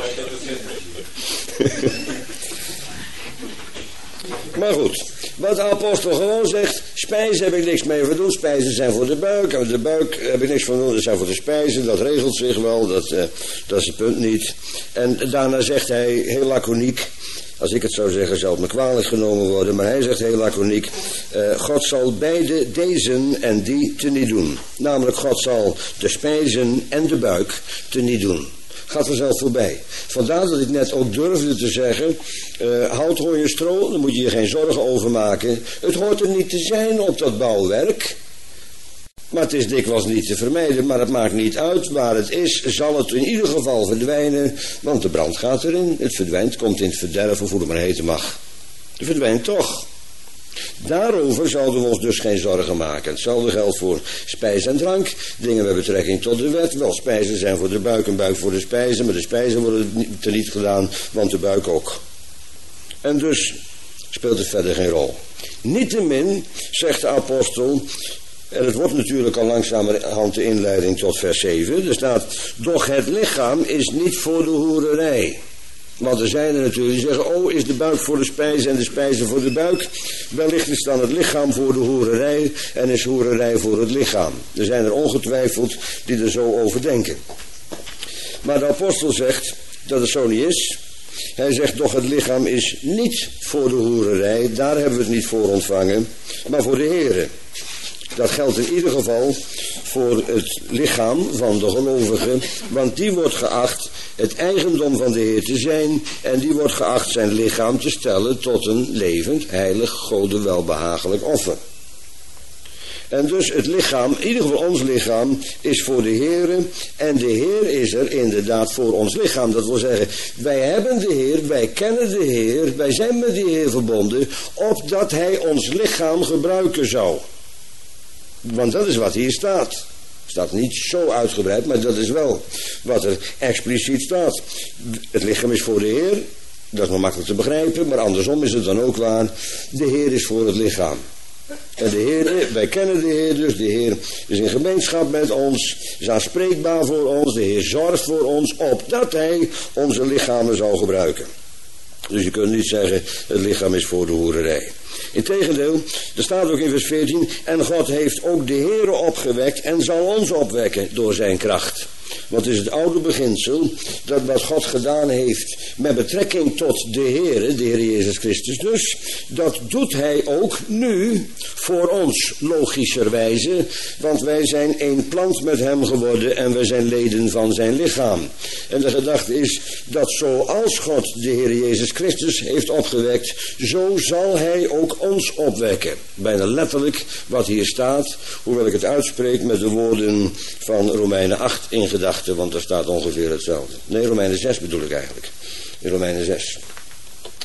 Maar goed, wat de apostel gewoon zegt, spijzen heb ik niks mee voor doen, spijzen zijn voor de buik, en de buik heb ik niks van doen, dat zijn voor de spijzen, dat regelt zich wel, dat, uh, dat is het punt niet. En daarna zegt hij heel laconiek, als ik het zou zeggen, zou het me kwalijk genomen worden. Maar hij zegt heel laconiek, uh, God zal beide deze en die te niet doen. Namelijk, God zal de spijzen en de buik te niet doen. Gaat vanzelf voorbij. Vandaar dat ik net ook durfde te zeggen, uh, hout, hooi en stro, daar moet je je geen zorgen over maken. Het hoort er niet te zijn op dat bouwwerk. Maar het is dikwijls niet te vermijden, maar het maakt niet uit. Waar het is, zal het in ieder geval verdwijnen, want de brand gaat erin. Het verdwijnt, komt in het verderf, of hoe het maar heten mag. Het verdwijnt toch. Daarover zouden we ons dus geen zorgen maken. Hetzelfde geldt voor spijs en drank. Dingen met betrekking tot de wet. Wel, spijzen zijn voor de buik en buik voor de spijzen, maar de spijzen worden teniet gedaan, want de buik ook. En dus speelt het verder geen rol. Niettemin, zegt de apostel, en het wordt natuurlijk al langzamerhand de inleiding tot vers zeven. Er staat, doch het lichaam is niet voor de hoererij. Want er zijn er natuurlijk die zeggen, oh, is de buik voor de spijzen en de spijzen voor de buik? Wellicht is dan het lichaam voor de hoererij en is hoererij voor het lichaam. Er zijn er ongetwijfeld die er zo over denken. Maar de apostel zegt dat het zo niet is. Hij zegt, doch het lichaam is niet voor de hoererij, daar hebben we het niet voor ontvangen, maar voor de Here. Dat geldt in ieder geval voor het lichaam van de gelovige, want die wordt geacht het eigendom van de Heer te zijn en die wordt geacht zijn lichaam te stellen tot een levend, heilig, Gode welbehagelijk offer. En dus het lichaam, in ieder geval ons lichaam, is voor de Heer en de Heer is er inderdaad voor ons lichaam. Dat wil zeggen, wij hebben de Heer, wij kennen de Heer, wij zijn met de Heer verbonden, opdat Hij ons lichaam gebruiken zou. Want dat is wat hier staat. Het staat niet zo uitgebreid, maar dat is wel wat er expliciet staat. Het lichaam is voor de Heer, dat is nog makkelijk te begrijpen, maar andersom is het dan ook waar. De Heer is voor het lichaam. En de Heer, wij kennen de Heer dus, de Heer is in gemeenschap met ons, is aanspreekbaar voor ons, de Heer zorgt voor ons, opdat Hij onze lichamen zou gebruiken. Dus je kunt niet zeggen, het lichaam is voor de hoererij. Integendeel, er staat ook in vers veertien, en God heeft ook de Heere opgewekt en zal ons opwekken door zijn kracht. Want het is het oude beginsel, dat wat God gedaan heeft met betrekking tot de Heere, de Heer Jezus Christus dus, dat doet Hij ook nu voor ons, logischerwijze, want wij zijn één plant met Hem geworden en wij zijn leden van zijn lichaam. En de gedachte is dat zoals God de Heer Jezus Christus heeft opgewekt, zo zal Hij ook ons opwekken. Bijna letterlijk wat hier staat, hoewel ik het uitspreek met de woorden van Romeinen acht in gedachten, want er staat ongeveer hetzelfde. Nee, Romeinen zes bedoel ik eigenlijk. In Romeinen zes.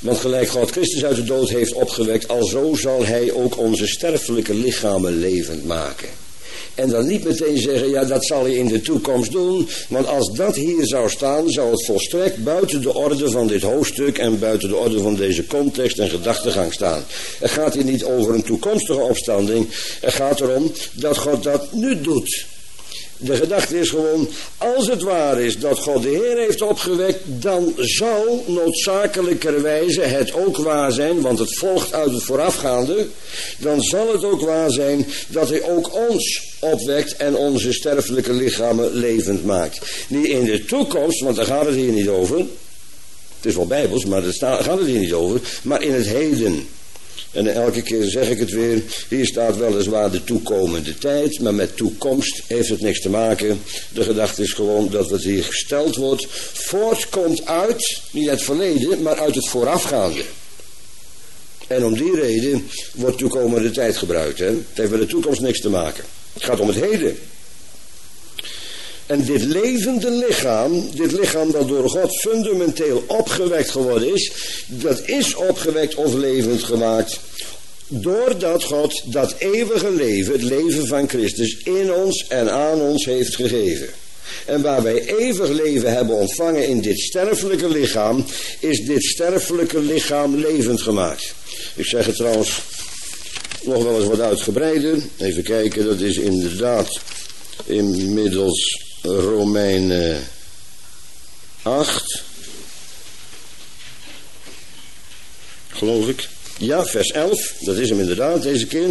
Want gelijk God Christus uit de dood heeft opgewekt, alzo zal hij ook onze sterfelijke lichamen levend maken. En dan niet meteen zeggen, ja, dat zal hij in de toekomst doen. Want als dat hier zou staan, zou het volstrekt buiten de orde van dit hoofdstuk en buiten de orde van deze context en gedachtegang staan. Het gaat hier niet over een toekomstige opstanding. Het gaat erom dat God dat nu doet. De gedachte is gewoon, als het waar is dat God de Heer heeft opgewekt, dan zal noodzakelijkerwijze het ook waar zijn, want het volgt uit het voorafgaande, dan zal het ook waar zijn dat hij ook ons opwekt en onze sterfelijke lichamen levend maakt. Niet in de toekomst, want daar gaat het hier niet over. Het is wel bijbels, maar daar gaat het hier niet over, maar in het heden. En elke keer zeg ik het weer, hier staat weliswaar de toekomende tijd, maar met toekomst heeft het niks te maken. De gedachte is gewoon dat wat hier gesteld wordt, voortkomt uit, niet uit het verleden, maar uit het voorafgaande. En om die reden wordt toekomende tijd gebruikt. Hè? Het heeft met de toekomst niks te maken. Het gaat om het heden. En dit levende lichaam, dit lichaam dat door God fundamenteel opgewekt geworden is, dat is opgewekt of levend gemaakt doordat God dat eeuwige leven, het leven van Christus, in ons en aan ons heeft gegeven. En waar wij eeuwig leven hebben ontvangen in dit sterfelijke lichaam, is dit sterfelijke lichaam levend gemaakt. Ik zeg het trouwens nog wel eens wat uitgebreider. Even kijken, dat is inderdaad inmiddels Romeinen acht, geloof ik. Ja, vers elf, dat is hem inderdaad deze keer.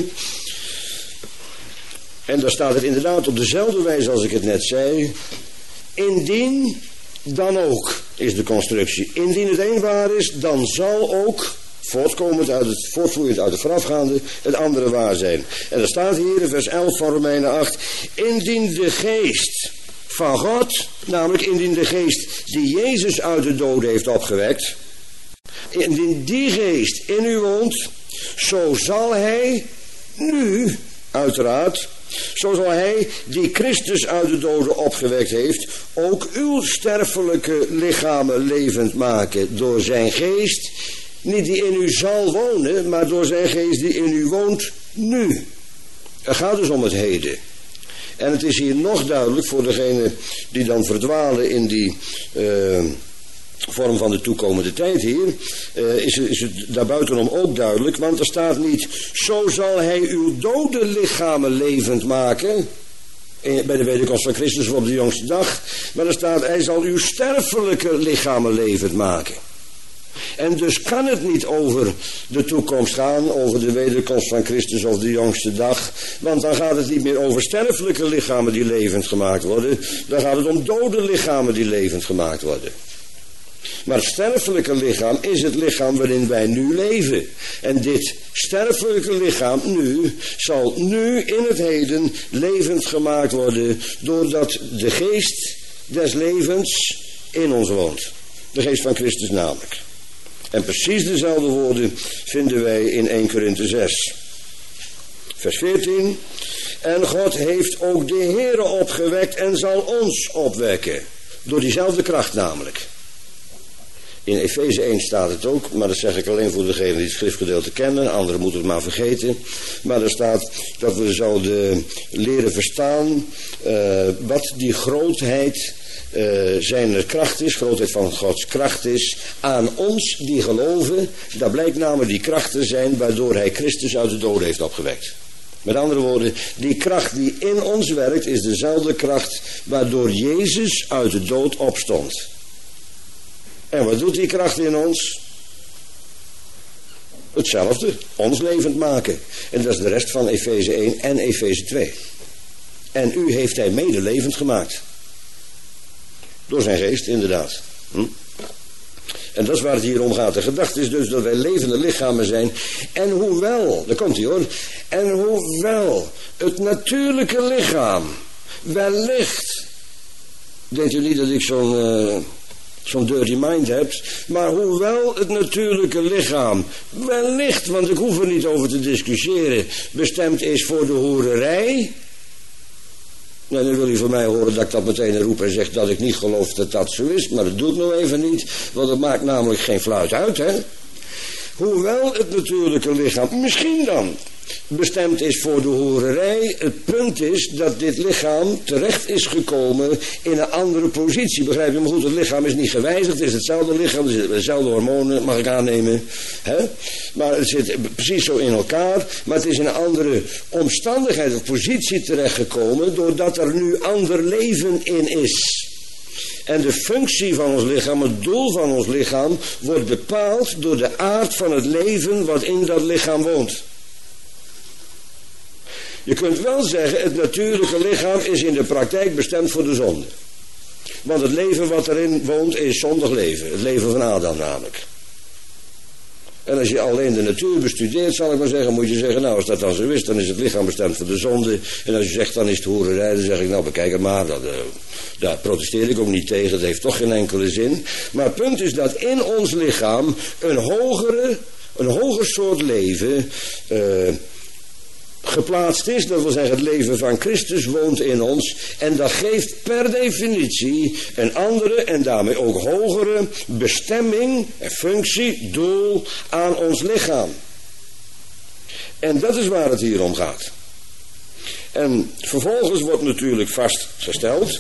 En daar staat het inderdaad op dezelfde wijze als ik het net zei. Indien dan ook, is de constructie. Indien het een waar is, dan zal ook, voortkomend uit het, voortvloeiend uit het voorafgaande, het andere waar zijn. En er staat hier in vers elf van Romeinen acht. Indien de geest van God, namelijk indien de geest die Jezus uit de doden heeft opgewekt, indien die geest in u woont, zo zal hij nu, uiteraard, zo zal hij die Christus uit de doden opgewekt heeft, ook uw sterfelijke lichamen levend maken door zijn geest, niet die in u zal wonen, maar door zijn geest die in u woont nu. Het gaat dus om het heden. En het is hier nog duidelijk voor degenen die dan verdwalen in die uh, vorm van de toekomende tijd hier, uh, is, is het daarbuitenom ook duidelijk, want er staat niet, zo zal hij uw dode lichamen levend maken, bij de wederkomst van Christus op de jongste dag, maar er staat, hij zal uw sterfelijke lichamen levend maken. En dus kan het niet over de toekomst gaan, over de wederkomst van Christus of de jongste dag. Want dan gaat het niet meer over sterfelijke lichamen die levend gemaakt worden. Dan gaat het om dode lichamen die levend gemaakt worden. Maar het sterfelijke lichaam is het lichaam waarin wij nu leven. En dit sterfelijke lichaam nu zal nu in het heden levend gemaakt worden, doordat de geest des levens in ons woont. De geest van Christus namelijk. En precies dezelfde woorden vinden wij in eerste Korinthe zes. Vers veertien. En God heeft ook de Heere opgewekt en zal ons opwekken. Door diezelfde kracht namelijk. In Efeze één staat het ook, maar dat zeg ik alleen voor degenen die het schriftgedeelte kennen. Anderen moeten het maar vergeten. Maar er staat dat we zouden leren verstaan uh, wat die grootheid Uh, zijn kracht is, grootheid van Gods kracht is, aan ons die geloven. Dat blijkt namelijk die kracht te zijn waardoor hij Christus uit de doden heeft opgewekt. Met andere woorden, die kracht die in ons werkt is dezelfde kracht waardoor Jezus uit de dood opstond. En wat doet die kracht in ons? Hetzelfde, ons levend maken. En dat is de rest van Efeze één en Efeze twee. En u heeft hij mede levend gemaakt. Door zijn geest, inderdaad. Hm? En dat is waar het hier om gaat. De gedachte is dus dat wij levende lichamen zijn. En hoewel, daar komt hij hoor. En hoewel het natuurlijke lichaam wellicht, denkt u niet dat ik zo'n uh, zo'n dirty mind heb, maar hoewel het natuurlijke lichaam wellicht, want ik hoef er niet over te discussiëren, bestemd is voor de hoererij. Nou, dan wil u van mij horen dat ik dat meteen roep en zeg dat ik niet geloof dat dat zo is. Maar dat doe ik nou even niet. Want het maakt namelijk geen fluit uit, hè. Hoewel het natuurlijke lichaam misschien dan bestemd is voor de horerij, het punt is dat dit lichaam terecht is gekomen in een andere positie. Begrijp je? Maar goed, het lichaam is niet gewijzigd, het is hetzelfde lichaam, er zitten dezelfde hormonen, mag ik aannemen. Hè? Maar het zit precies zo in elkaar, maar het is in een andere omstandigheid of positie terechtgekomen, doordat er nu ander leven in is. En de functie van ons lichaam, het doel van ons lichaam, wordt bepaald door de aard van het leven wat in dat lichaam woont. Je kunt wel zeggen, het natuurlijke lichaam is in de praktijk bestemd voor de zonde. Want het leven wat erin woont is zondig leven. Het leven van Adam namelijk. En als je alleen de natuur bestudeert, zal ik maar zeggen, moet je zeggen, nou als dat dan zo is, dan is het lichaam bestemd voor de zonde. En als je zegt, dan is het hoererij, dan zeg ik, nou bekijk het maar, dat, uh, daar protesteer ik ook niet tegen, dat heeft toch geen enkele zin. Maar het punt is dat in ons lichaam een hogere, een hoger soort leven uh, geplaatst is, dat wil zeggen het leven van Christus woont in ons en dat geeft per definitie een andere en daarmee ook hogere bestemming en functie, doel aan ons lichaam. En dat is waar het hier om gaat. En vervolgens wordt natuurlijk vastgesteld,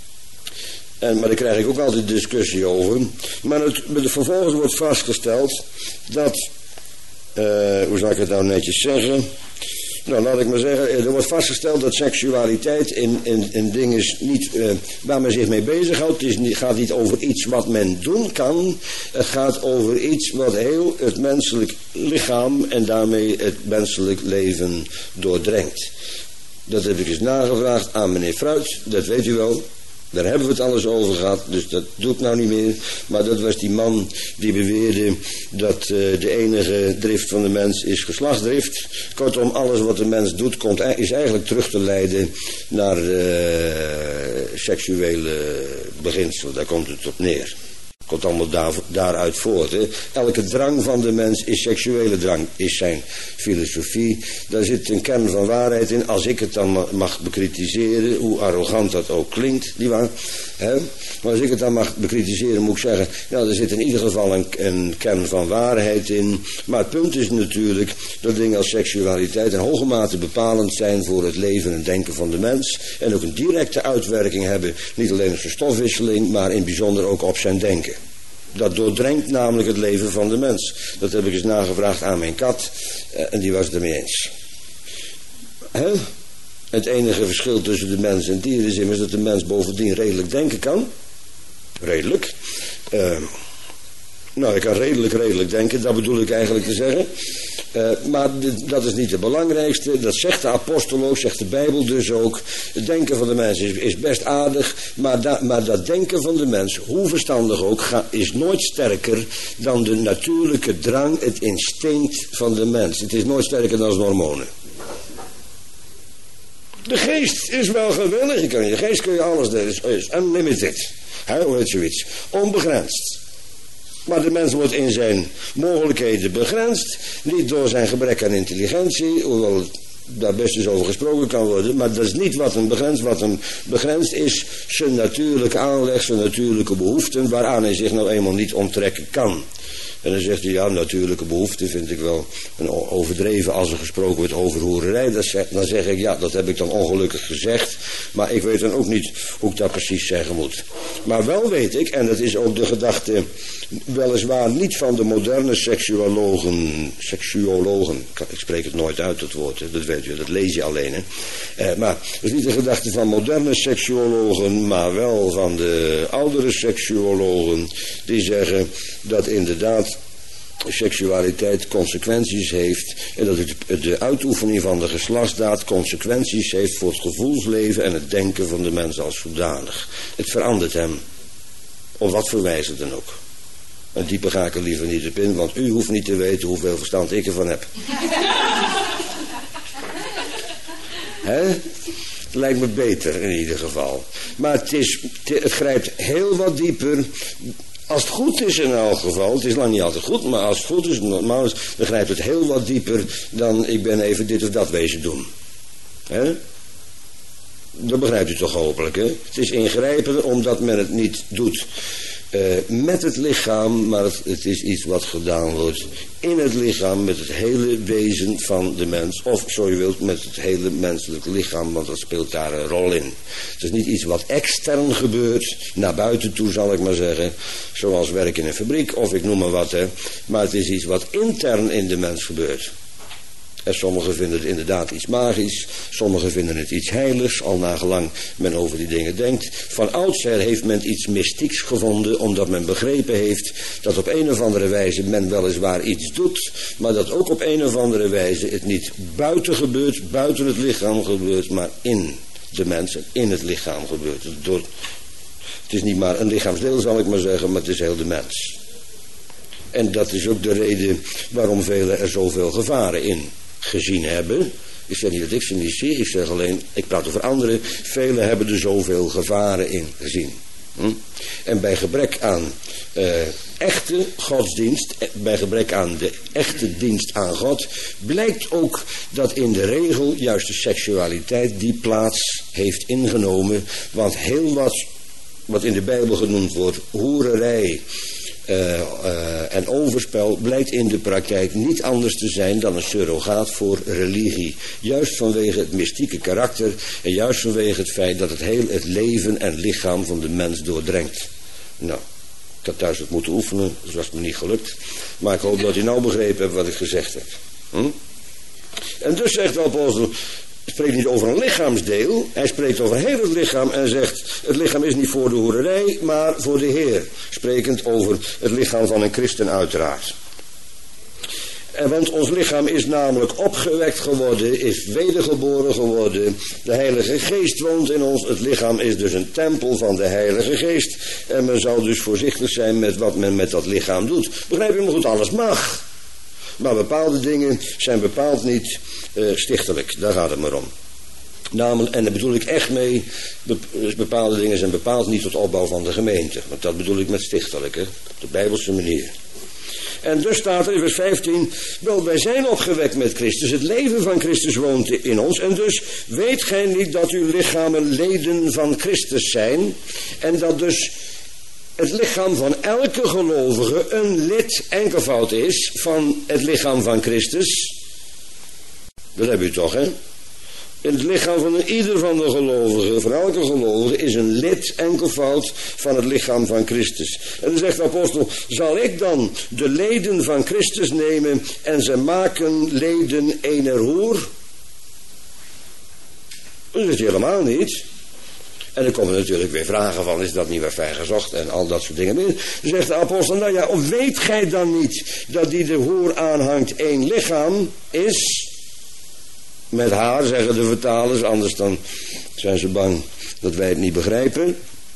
en, maar daar krijg ik ook altijd discussie over, maar het, vervolgens wordt vastgesteld dat, uh, hoe zal ik het nou netjes zeggen? Nou, laat ik maar zeggen, er wordt vastgesteld dat seksualiteit in, in, in dingen niet, uh, waar men zich mee bezighoudt. Het is niet, gaat niet over iets wat men doen kan. Het gaat over iets wat heel het menselijk lichaam en daarmee het menselijk leven doordrengt. Dat heb ik eens nagevraagd aan meneer Fruit, dat weet u wel. Daar hebben we het alles over gehad, dus dat doe ik nou niet meer. Maar dat was die man die beweerde dat uh, de enige drift van de mens is geslachtsdrift. Kortom, alles wat de mens doet komt, is eigenlijk terug te leiden naar uh, seksuele beginselen. Daar komt het op neer. Komt allemaal daar, daaruit voort. Hè. Elke drang van de mens is seksuele drang, is zijn filosofie. Daar zit een kern van waarheid in. Als ik het dan mag bekritiseren, hoe arrogant dat ook klinkt, nietwaar? Hè? Maar als ik het dan mag bekritiseren, moet ik zeggen, nou, er zit in ieder geval een, een kern van waarheid in. Maar het punt is natuurlijk dat dingen als seksualiteit in hoge mate bepalend zijn voor het leven en denken van de mens. En ook een directe uitwerking hebben, niet alleen op zijn stofwisseling, maar in bijzonder ook op zijn denken. Dat doordrenkt namelijk het leven van de mens. Dat heb ik eens nagevraagd aan mijn kat. Uh, en die was het ermee eens. Hè? Het enige verschil tussen de mens en dieren is immers dat de mens bovendien redelijk denken kan. Redelijk. Uh, nou, ik kan redelijk, redelijk denken. Dat bedoel ik eigenlijk te zeggen. Uh, maar de, dat is niet het belangrijkste. Dat zegt de apostel ook, zegt de Bijbel dus ook. Het denken van de mens is, is best aardig. Maar, da, maar dat denken van de mens, hoe verstandig ook, ga, is nooit sterker dan de natuurlijke drang, het instinct van de mens. Het is nooit sterker dan de hormonen. De geest is wel geweldig. Je kan, je geest kun je alles doen. Het is unlimited. He, hoe heet zoiets? Onbegrensd. Maar de mens wordt in zijn mogelijkheden begrensd. Niet door zijn gebrek aan intelligentie, hoewel daar best eens over gesproken kan worden. Maar dat is niet wat hem begrenst. Wat hem begrensd is zijn natuurlijke aanleg, zijn natuurlijke behoeften, waaraan hij zich nou eenmaal niet onttrekken kan. En dan zegt hij, ja, natuurlijke behoeften vind ik wel een overdreven als er gesproken wordt over hoererij. Dan zeg ik, ja, dat heb ik dan ongelukkig gezegd. Maar ik weet dan ook niet hoe ik dat precies zeggen moet. Maar wel weet ik, en dat is ook de gedachte, weliswaar niet van de moderne seksuologen, seksuologen, ik spreek het nooit uit, dat woord, dat weet je, dat lees je alleen. Hè. Eh, maar dat is niet de gedachte van moderne seksuologen, maar wel van de oudere seksuologen, die zeggen dat inderdaad seksualiteit consequenties heeft en dat het, de uitoefening van de geslachtsdaad consequenties heeft voor het gevoelsleven en het denken van de mens als zodanig. Het verandert hem, op wat voor wijze dan ook. En dieper ga ik er liever niet op in, want u hoeft niet te weten hoeveel verstand ik ervan heb. Hè? Het lijkt me beter in ieder geval. Maar het, is, het grijpt heel wat dieper. Als het goed is in elk geval, het is lang niet altijd goed, maar als het goed is, normaal is, dan grijpt het heel wat dieper dan ik ben even dit of dat wezen doen. Hè? Dat begrijpt u toch hopelijk, hè? Het is ingrijpender omdat men het niet doet uh, met het lichaam, maar het, het is iets wat gedaan wordt in het lichaam, met het hele wezen van de mens. Of, zo je wilt, met het hele menselijk lichaam, want dat speelt daar een rol in. Het is niet iets wat extern gebeurt, naar buiten toe zal ik maar zeggen, zoals werk in een fabriek, of ik noem maar wat, hè. Maar het is iets wat intern in de mens gebeurt. En sommigen vinden het inderdaad iets magisch, sommigen vinden het iets heiligs, al nagelang men over die dingen denkt. Van oudsher heeft men iets mystieks gevonden, omdat men begrepen heeft dat op een of andere wijze men weliswaar iets doet, maar dat ook op een of andere wijze het niet buiten gebeurt, buiten het lichaam gebeurt, maar in de mens en in het lichaam gebeurt. Door, het is niet maar een lichaamsdeel, zal ik maar zeggen, maar het is heel de mens. En dat is ook de reden waarom velen er zoveel gevaren in gezien hebben. Ik zeg niet dat ik ze niet zie, ik zeg alleen, ik praat over anderen. Velen hebben er zoveel gevaren in gezien. Hm? En bij gebrek aan uh, echte godsdienst, bij gebrek aan de echte dienst aan God, blijkt ook dat in de regel juist de seksualiteit die plaats heeft ingenomen. Want heel wat, wat in de Bijbel genoemd wordt, hoererij, Uh, uh, en overspel blijkt in de praktijk niet anders te zijn dan een surrogaat voor religie. Juist vanwege het mystieke karakter en juist vanwege het feit dat het heel het leven en lichaam van de mens doordrenkt. Nou, ik had thuis wat moeten oefenen, dus was me niet gelukt. Maar ik hoop dat u nou begrepen hebt wat ik gezegd heb. Hm? En dus zegt de apostel, hij spreekt niet over een lichaamsdeel, hij spreekt over heel het lichaam en zegt, het lichaam is niet voor de hoererij, maar voor de Heer. Sprekend over het lichaam van een christen uiteraard. En want ons lichaam is namelijk opgewekt geworden, is wedergeboren geworden. De Heilige Geest woont in ons, het lichaam is dus een tempel van de Heilige Geest. En men zou dus voorzichtig zijn met wat men met dat lichaam doet. Begrijp je me goed, alles mag. Maar bepaalde dingen zijn bepaald niet uh, stichtelijk. Daar gaat het maar om. Namelijk, en daar bedoel ik echt mee, bepaalde dingen zijn bepaald niet tot opbouw van de gemeente. Want dat bedoel ik met stichtelijk, hè? Op de Bijbelse manier. En dus staat er in vers vijftien, wel, wij zijn opgewekt met Christus. Het leven van Christus woont in ons. En dus weet gij niet dat uw lichamen leden van Christus zijn. En dat dus het lichaam van elke gelovige een lid enkelvoud is van het lichaam van Christus. Dat heb u toch, hè? In het lichaam van ieder van de gelovigen, van elke gelovige, is een lid enkelvoud van het lichaam van Christus. En dan zegt de apostel, zal ik dan de leden van Christus nemen en ze maken leden ener hoer? Dat is het helemaal niet. En dan komen natuurlijk weer vragen van, is dat niet weer ver gezocht en al dat soort dingen meer. Dan zegt de apostel, nou ja, of weet gij dan niet dat die de hoer aanhangt één lichaam is? Met haar, zeggen de vertalers, anders dan zijn ze bang dat wij het niet begrijpen.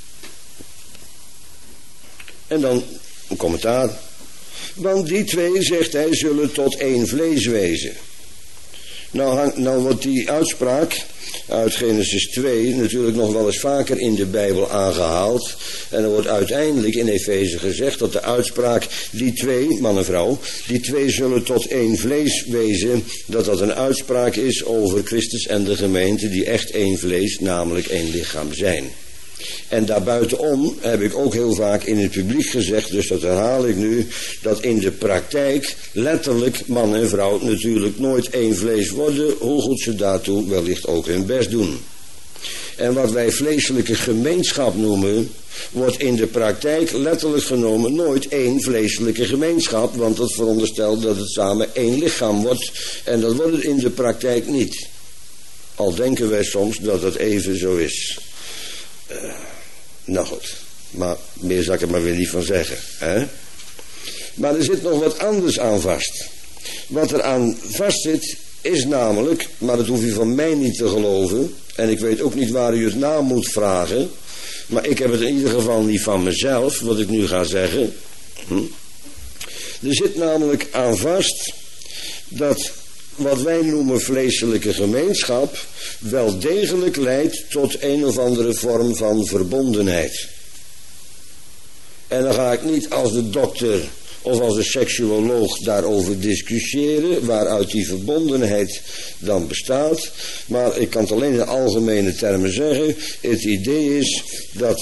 En dan een commentaar. Want die twee, zegt hij, zullen tot één vlees wezen. Nou, hang, nou wordt die uitspraak uit Genesis twee natuurlijk nog wel eens vaker in de Bijbel aangehaald. En er wordt uiteindelijk in Efeze gezegd dat de uitspraak, die twee, man en vrouw, die twee zullen tot één vlees wezen, dat dat een uitspraak is over Christus en de gemeente die echt één vlees, namelijk één lichaam zijn. En daarbuitenom heb ik ook heel vaak in het publiek gezegd, dus dat herhaal ik nu, dat in de praktijk letterlijk man en vrouw natuurlijk nooit één vlees worden, hoe goed ze daartoe wellicht ook hun best doen. En wat wij vleeselijke gemeenschap noemen, wordt in de praktijk letterlijk genomen nooit één vleeselijke gemeenschap, want dat veronderstelt dat het samen één lichaam wordt en dat wordt het in de praktijk niet. Al denken wij soms dat het even zo is. Uh, nou goed, maar meer zal ik er maar weer niet van zeggen. Hè? Maar er zit nog wat anders aan vast. Wat er aan vast zit is namelijk, maar dat hoef je van mij niet te geloven, en ik weet ook niet waar u het na moet vragen, maar ik heb het in ieder geval niet van mezelf, wat ik nu ga zeggen. Hm? Er zit namelijk aan vast dat wat wij noemen vleeselijke gemeenschap wel degelijk leidt tot een of andere vorm van verbondenheid. En dan ga ik niet als de dokter of als de seksuoloog daarover discussiëren waaruit die verbondenheid dan bestaat, maar ik kan het alleen in algemene termen zeggen. Het idee is dat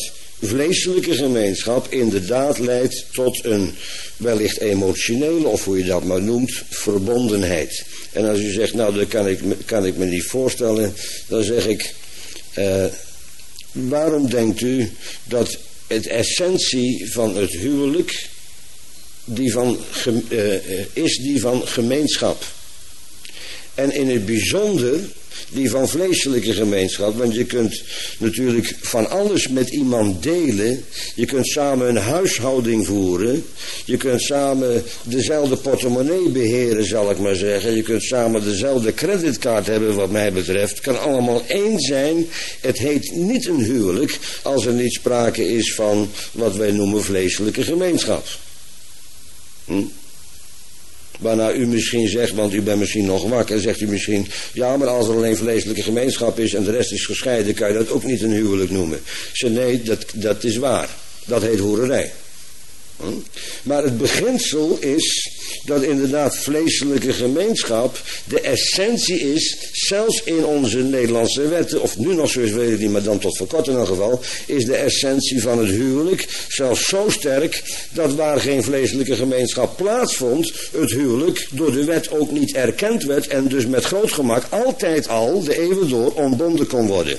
vleeselijke gemeenschap inderdaad leidt tot een wellicht emotionele, of hoe je dat maar noemt, verbondenheid. En als u zegt, nou dat kan ik, kan ik me niet voorstellen, dan zeg ik, uh, waarom denkt u dat het essentie van het huwelijk die van, uh, is die van gemeenschap? En in het bijzonder die van vleeselijke gemeenschap. Want je kunt natuurlijk van alles met iemand delen. Je kunt samen een huishouding voeren. Je kunt samen dezelfde portemonnee beheren, zal ik maar zeggen. Je kunt samen dezelfde creditcard hebben wat mij betreft. Het kan allemaal één zijn. Het heet niet een huwelijk als er niet sprake is van wat wij noemen vleeselijke gemeenschap. Hm? Waarna u misschien zegt, want u bent misschien nog wakker, zegt u misschien, ja, maar als er alleen vleeselijke gemeenschap is en de rest is gescheiden, kan je dat ook niet een huwelijk noemen. Ik zeg, nee, dat, dat is waar. Dat heet hoererij. Hm? Maar het beginsel is dat inderdaad vleeselijke gemeenschap de essentie is, zelfs in onze Nederlandse wetten, of nu nog zo is, weet ik niet, maar dan tot voor kort in elk geval, is de essentie van het huwelijk zelfs zo sterk dat waar geen vleeselijke gemeenschap plaatsvond, het huwelijk door de wet ook niet erkend werd en dus met groot gemak altijd al de eeuwen door ontbonden kon worden.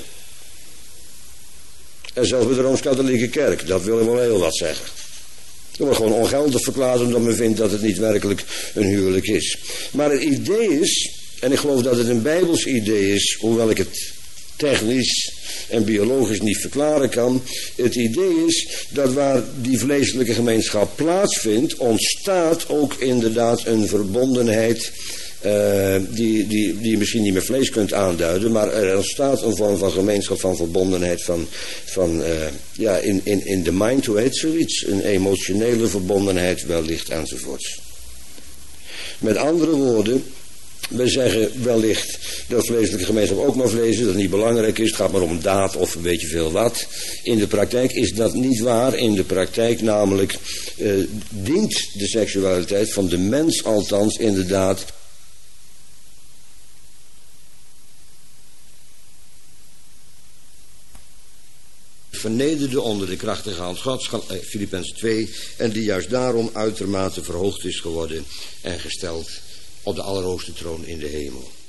En zelfs bij de Rooms-Katholieke Kerk, dat wil wel heel wat zeggen. Dat wordt gewoon ongeldig verklaard omdat men vindt dat het niet werkelijk een huwelijk is. Maar het idee is, en ik geloof dat het een Bijbels idee is, hoewel ik het technisch en biologisch niet verklaren kan. Het idee is dat waar die vleeselijke gemeenschap plaatsvindt, ontstaat ook inderdaad een verbondenheid Uh, die, die, die je misschien niet met vlees kunt aanduiden, maar er ontstaat een vorm van gemeenschap, van verbondenheid, van, van uh, ja, in, in, in de mind, hoe heet zoiets? Een emotionele verbondenheid wellicht enzovoorts. Met andere woorden, we zeggen wellicht dat vleeselijke gemeenschap ook maar vlees is, dat het niet belangrijk is, het gaat maar om daad of weet je veel wat. In de praktijk is dat niet waar. In de praktijk namelijk uh, dient de seksualiteit van de mens althans inderdaad vernederde onder de krachtige hand Gods, Filippenzen twee, en die juist daarom uitermate verhoogd is geworden en gesteld op de allerhoogste troon in de hemel.